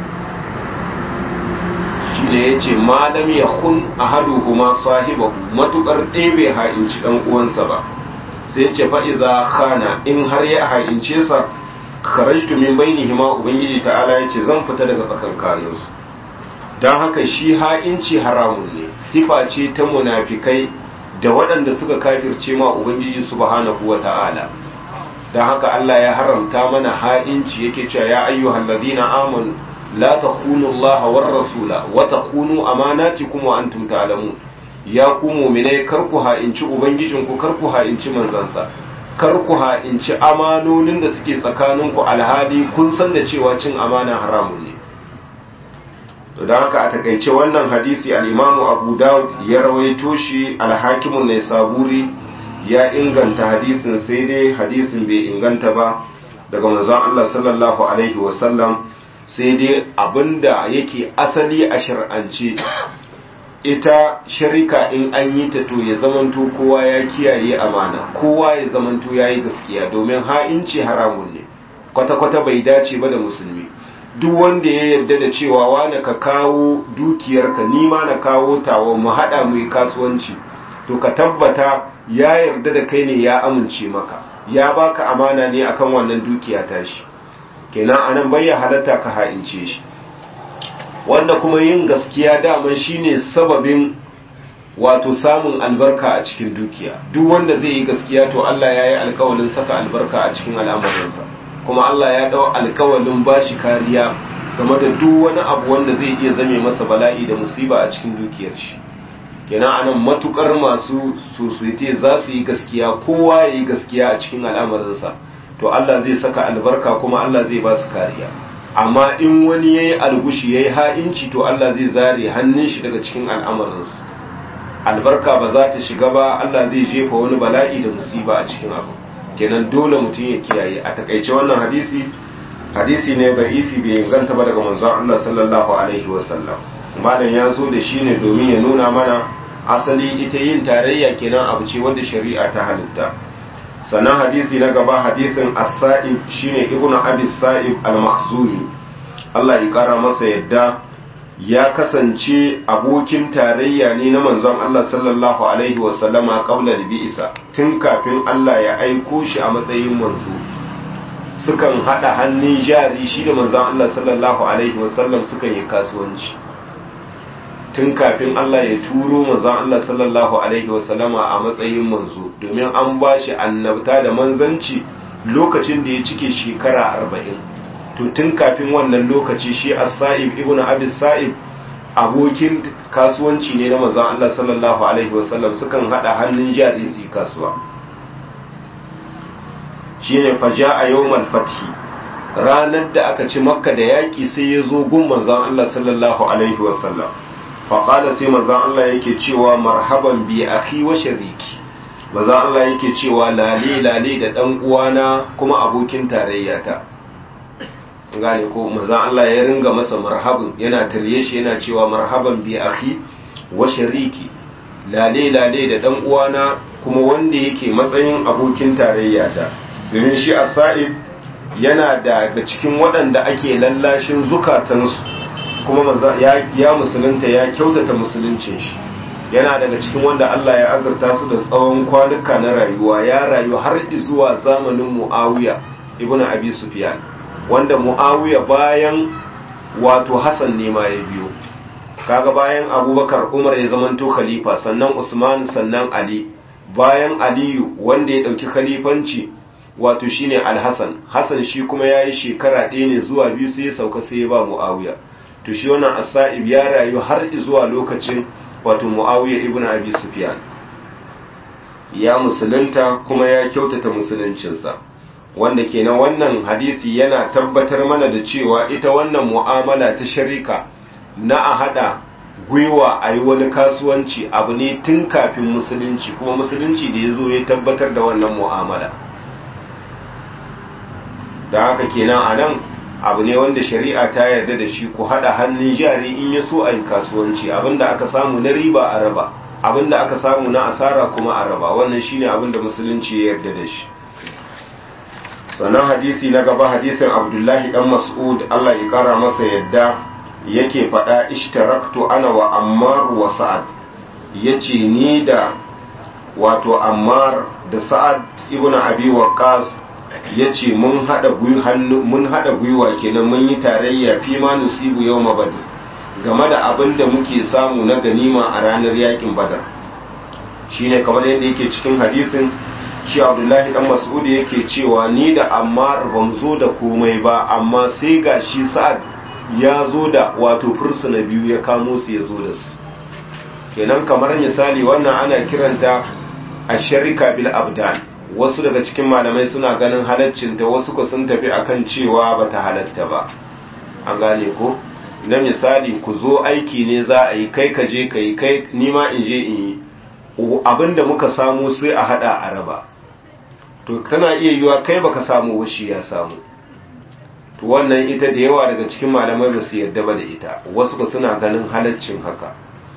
shi ne ya ce malam ya kun ahaduhuma sahibahu matukar ɗaya bai ha'inci ɗan uwansa ba sai ce fa'iza khana in har ya ha'ince sa kharajtu min bainihima ubangiji ta'ala ya ce zan fita daga tsakankaninsu don haka shi ha'inci haramun ne sifa ce ta munafikai da waɗanda suka kafirce ma ubangiji subhanahu wa ta'ala don haka Allah ya haramta mana ha'inci yake cewa ya ayyuhal ladina amanu la takhunu Allah war rasula wa takhunu amanatikum wa antum ta'lamun ya ku mu'minai kar ku ha'inci ubangijinku kar ku ha'inci manzansa kar ku ha'inci amanonin da suke tsakaninku alhali kun san da cewa cin amana haramun ne to don haka a takaice wannan hadisi al-Imam Abu Dawud ya rawaito shi al-Hakim an-Naisaburi ya inganta hadisin sai dai hadisin bai inganta ba daga manzon Allah sallallahu alaihi wasallam sai dai abinda yake asali a shar'ance ita sharika in an yi ta to ya zamanto kowa ya kiyaye amana kowa ya zamanto yayi gaskiya domin ha'inci haramun ne kwata-kwata bai dace ba da musulmi duk wanda ya yarda da cewa wani ka kawo dukiyarka ni ma na kawo tawa mu haɗa mu yi kasuwanci to ka tabbata ya yarda da kai ne ya amince maka ya baka amana ne akan wannan dukiya tashi kenan anan bai ya halatta ka ha'ince shi wanda kuma yin gaskiya daman shine sababin wato samun albarka a cikin dukiya duk wanda zai yi gaskiya to Allah ya yi alkawalin saka albarka a cikin al'amuransa kuma Allah ya dau alkawalin bashi kariya game da duk wani abu wanda zai iya zame masa bala'i da musiba a cikin dukiyar shi kenan anan matukar masu society za su yi gaskiya kowa ya yi gaskiya a cikin al'amuransa to Allah zai saka albarka kuma Allah zai ba su kariya amma in wani yayi algushi yayi ha'inci to Allah zai zare hannun shi daga cikin al'amuransa albarka ba za ta shiga ba Allah zai jefa wani bala'i da musiba a cikin abu kenan dole mutum ya kiyaye a takaice wannan hadisi ne da'ifi bai inganta ba daga manzon Allah sallallahu alaihi wasallam malam ya zo da shi ne domin ya nuna mana asali ita yin tarayya kenan abu ce wanda shari'a ta halitta sannan hadisi na gaba hadisin as-sa'ib shine ibnu abi sa'ib al-makhzumi Allah ya kara masa yadda ya kasance abokin tarayya ne na manzon Allah sallallahu alaihi wasallama qabla al-bi'sa tun kafin Allah ya aiko shi a matsayin manzo sukan hada hannun jari shi da manzon Allah sallallahu alaihi wasallam sukan yi kasuwanci tun kafin Allah ya turo manzon Allah sallallahu alaihi wasallama a matsayin manzo domin an ba shi annabta da manzanci lokacin da ya cike shekara 40 to tun kafin wannan lokaci shi as-sa'ib ibnu abi sa'ib abokin kasuwanci ne na manzon Allah sallallahu alaihi wasallam sukan hada hannun jari su kasuwa shine faja'a yawmal fathi ranar da aka ci makka da yaki sai ya zo gun manzon Allah sallallahu alaihi wasallam faƙada sai manzan Allah yake cewa marhaban bi akhi wa shariki manzan Allah yake cewa lale lale da ɗan uwana kuma abokin tarayyata gane ko manzan Allah ya ringa masa marhaban yana tarye shi yana cewa marhaban bi akhi wa shariki lale lale da ɗan uwana kuma wanda yake matsayin abokin tarayyata domin shi as-sa'ib yana daga cikin waɗanda ake lallashin zukatansu kuma ya musulunta ya kyautata musuluncin shi yana daga cikin wanda Allah ya azurta su da tsawon kwanuka na rayuwa ya rayu har zuwa zamanin Muawiya ibn Abi Sufyan wanda Muawiya bayan wato Hassan ne ma ya biyo kaga bayan Abubakar Umar ya zamanto khalifa sannan Usman sannan Ali bayan Aliyu wanda ya dauki khalifanci wato shine Al-Hasan Hassan shi kuma yayi shekara 1 ne zuwa 2 sai ya sauka sai ya ba Muawiya to shi wannan as-sa'ib ya rayu har zuwa lokacin wato Muawiya ibn Abi Sufyan ya musulunta kuma ya kyautata musuluncinsa wanda kenan wannan hadisi yana tabbatar mana da cewa ita wannan mu'amala ta sharika na a hada gwiwa a yi wani kasuwanci abu ne tun kafin musulunci kuma musulunci da ya zo ya tabbatar da wannan mu'amala da haka kenan a nan abu ne wanda shari'a ta yarda da shi ku hada hannun jari in ya so a yi kasuwanci abinda aka samu na riba a raba abinda aka samu na asara kuma a raba wannan shine abinda musulunci ya yarda da shi sannan hadisi na gaba hadisin Abdullahi dan Mas'ud Allah ya kara masa yadda yake faɗa ishtaraktu ana wa Ammar wa Sa'ad, yace ni da wato Ammar da Sa'ad ibn Abi Waqqas yace mun hada gwiwa kenan mun yi tarayya fi ma nusibu yawma Badr game da abin da muke samu na ganima a ranar yakin Badar. Shine kamar yadda yake cikin hadisin shi Abdullahi dan Mas'ud yake cewa ni da Ammar ba mu zo da komai ba, amma sai ga shi Sa'ad ya zo da wato fursuna biyu ya kamo su ya zo da su. Kenan kamar misali wannan ana kiranta asharika bil abdan. Wasu daga cikin malamai suna ganin halaccinta, wasu ko sun tafi akan cewa bata halatta ba. An gane ko? Na misali ku zo aiki ne za a yi, kai ka je kai ni ma in je in yi, abinda muka samu sai a hada a raba. To kana iya yiwa kai baka samu washi ya samu, to wannan ita da yawa daga cikin malamai ba su yarda ba da ita, wasu ba suna ganin halaccin haka.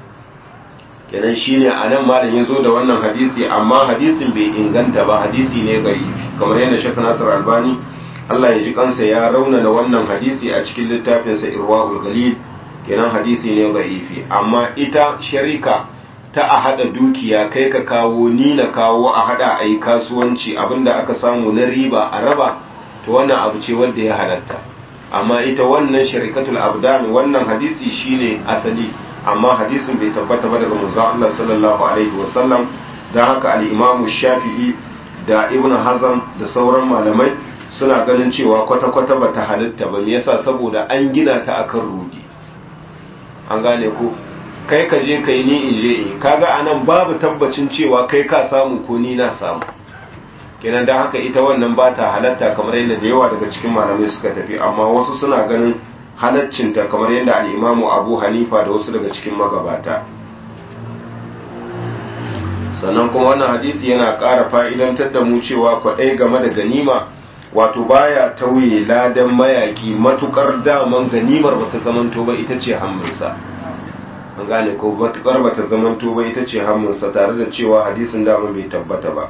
Kenan shine anan malam ya zo da wannan hadisi, amma hadisin bai inganta ba, hadisi ne gari kamar yadda Sheikh Nasir Albani Allah ya ji kansa ya raunana wannan hadisi a cikin littafinsa Irwaul Ghalil. Kenan hadisi ne gari, amma ita sharika ta a hada dukiya kai ka kawo ni na kawo a hada a yi kasuwanci, abinda aka samu na riba a raba, to wannan abu ce wanda ya halatta. Amma ita wannan sharikatul abdan wannan hadisi shine asali, amma hadisin bai tabbata ba daga manzon Allah sallallahu alaihi wasallam. Dan haka al-Imam Shafi'i da Ibn Hazm da sauran malamai suna ganin cewa kwata-kwata bata halatta ba. Me yasa? Saboda an gina ta akan rudi. An gane ko? Kai ka je kai ni in je in, kaga anan babu tabbacin cewa kai ka samu ko ni na samu. Kenan da haka ita wannan ba ta halatta kamar yadda da yawa daga cikin malamai suka tafi, amma wasu suna ganin halaccinta kamar yadda al-Imamu Abu Hanifa da wasu daga cikin magabata. Sannan kuma wannan hadisi yana ƙara fa'idantar da mu cewa kwaɗai game da ganima wato baya tauye ladan mayaki matukar daman ganimar bata zamanto ba ita ce hamminsa. An gane ko matukar bata zamanto ba ita ce hamminsa, tare da cewa hadisin dama bai tabbata ba.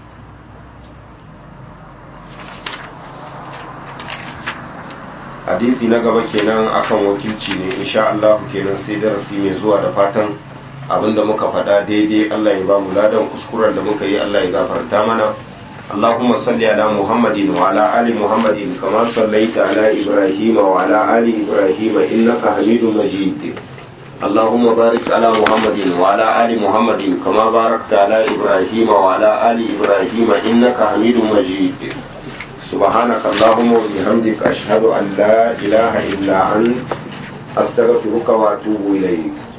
Hadisi na gaba kenan akan wakilci ne, insha Allah kenan sai darasi mai zuwa, da fatan abinda muka faɗa daidai Allah ya ba mu ladan, kuskuren da muka yi Allah ya gafarta mana. اللهم صل على محمد وعلى آل محمد كما صليت على إبراهيم وعلى آل إبراهيم إنك حميد مجيد. اللهم بارك على محمد وعلى آل محمد كما باركت على إبراهيم وعلى آل إبراهيم إنك حميد مجيد. سبحانك اللهم وبحمدك أشهد أن لا إله إلا أنت أستغفرك وأتوب إليك.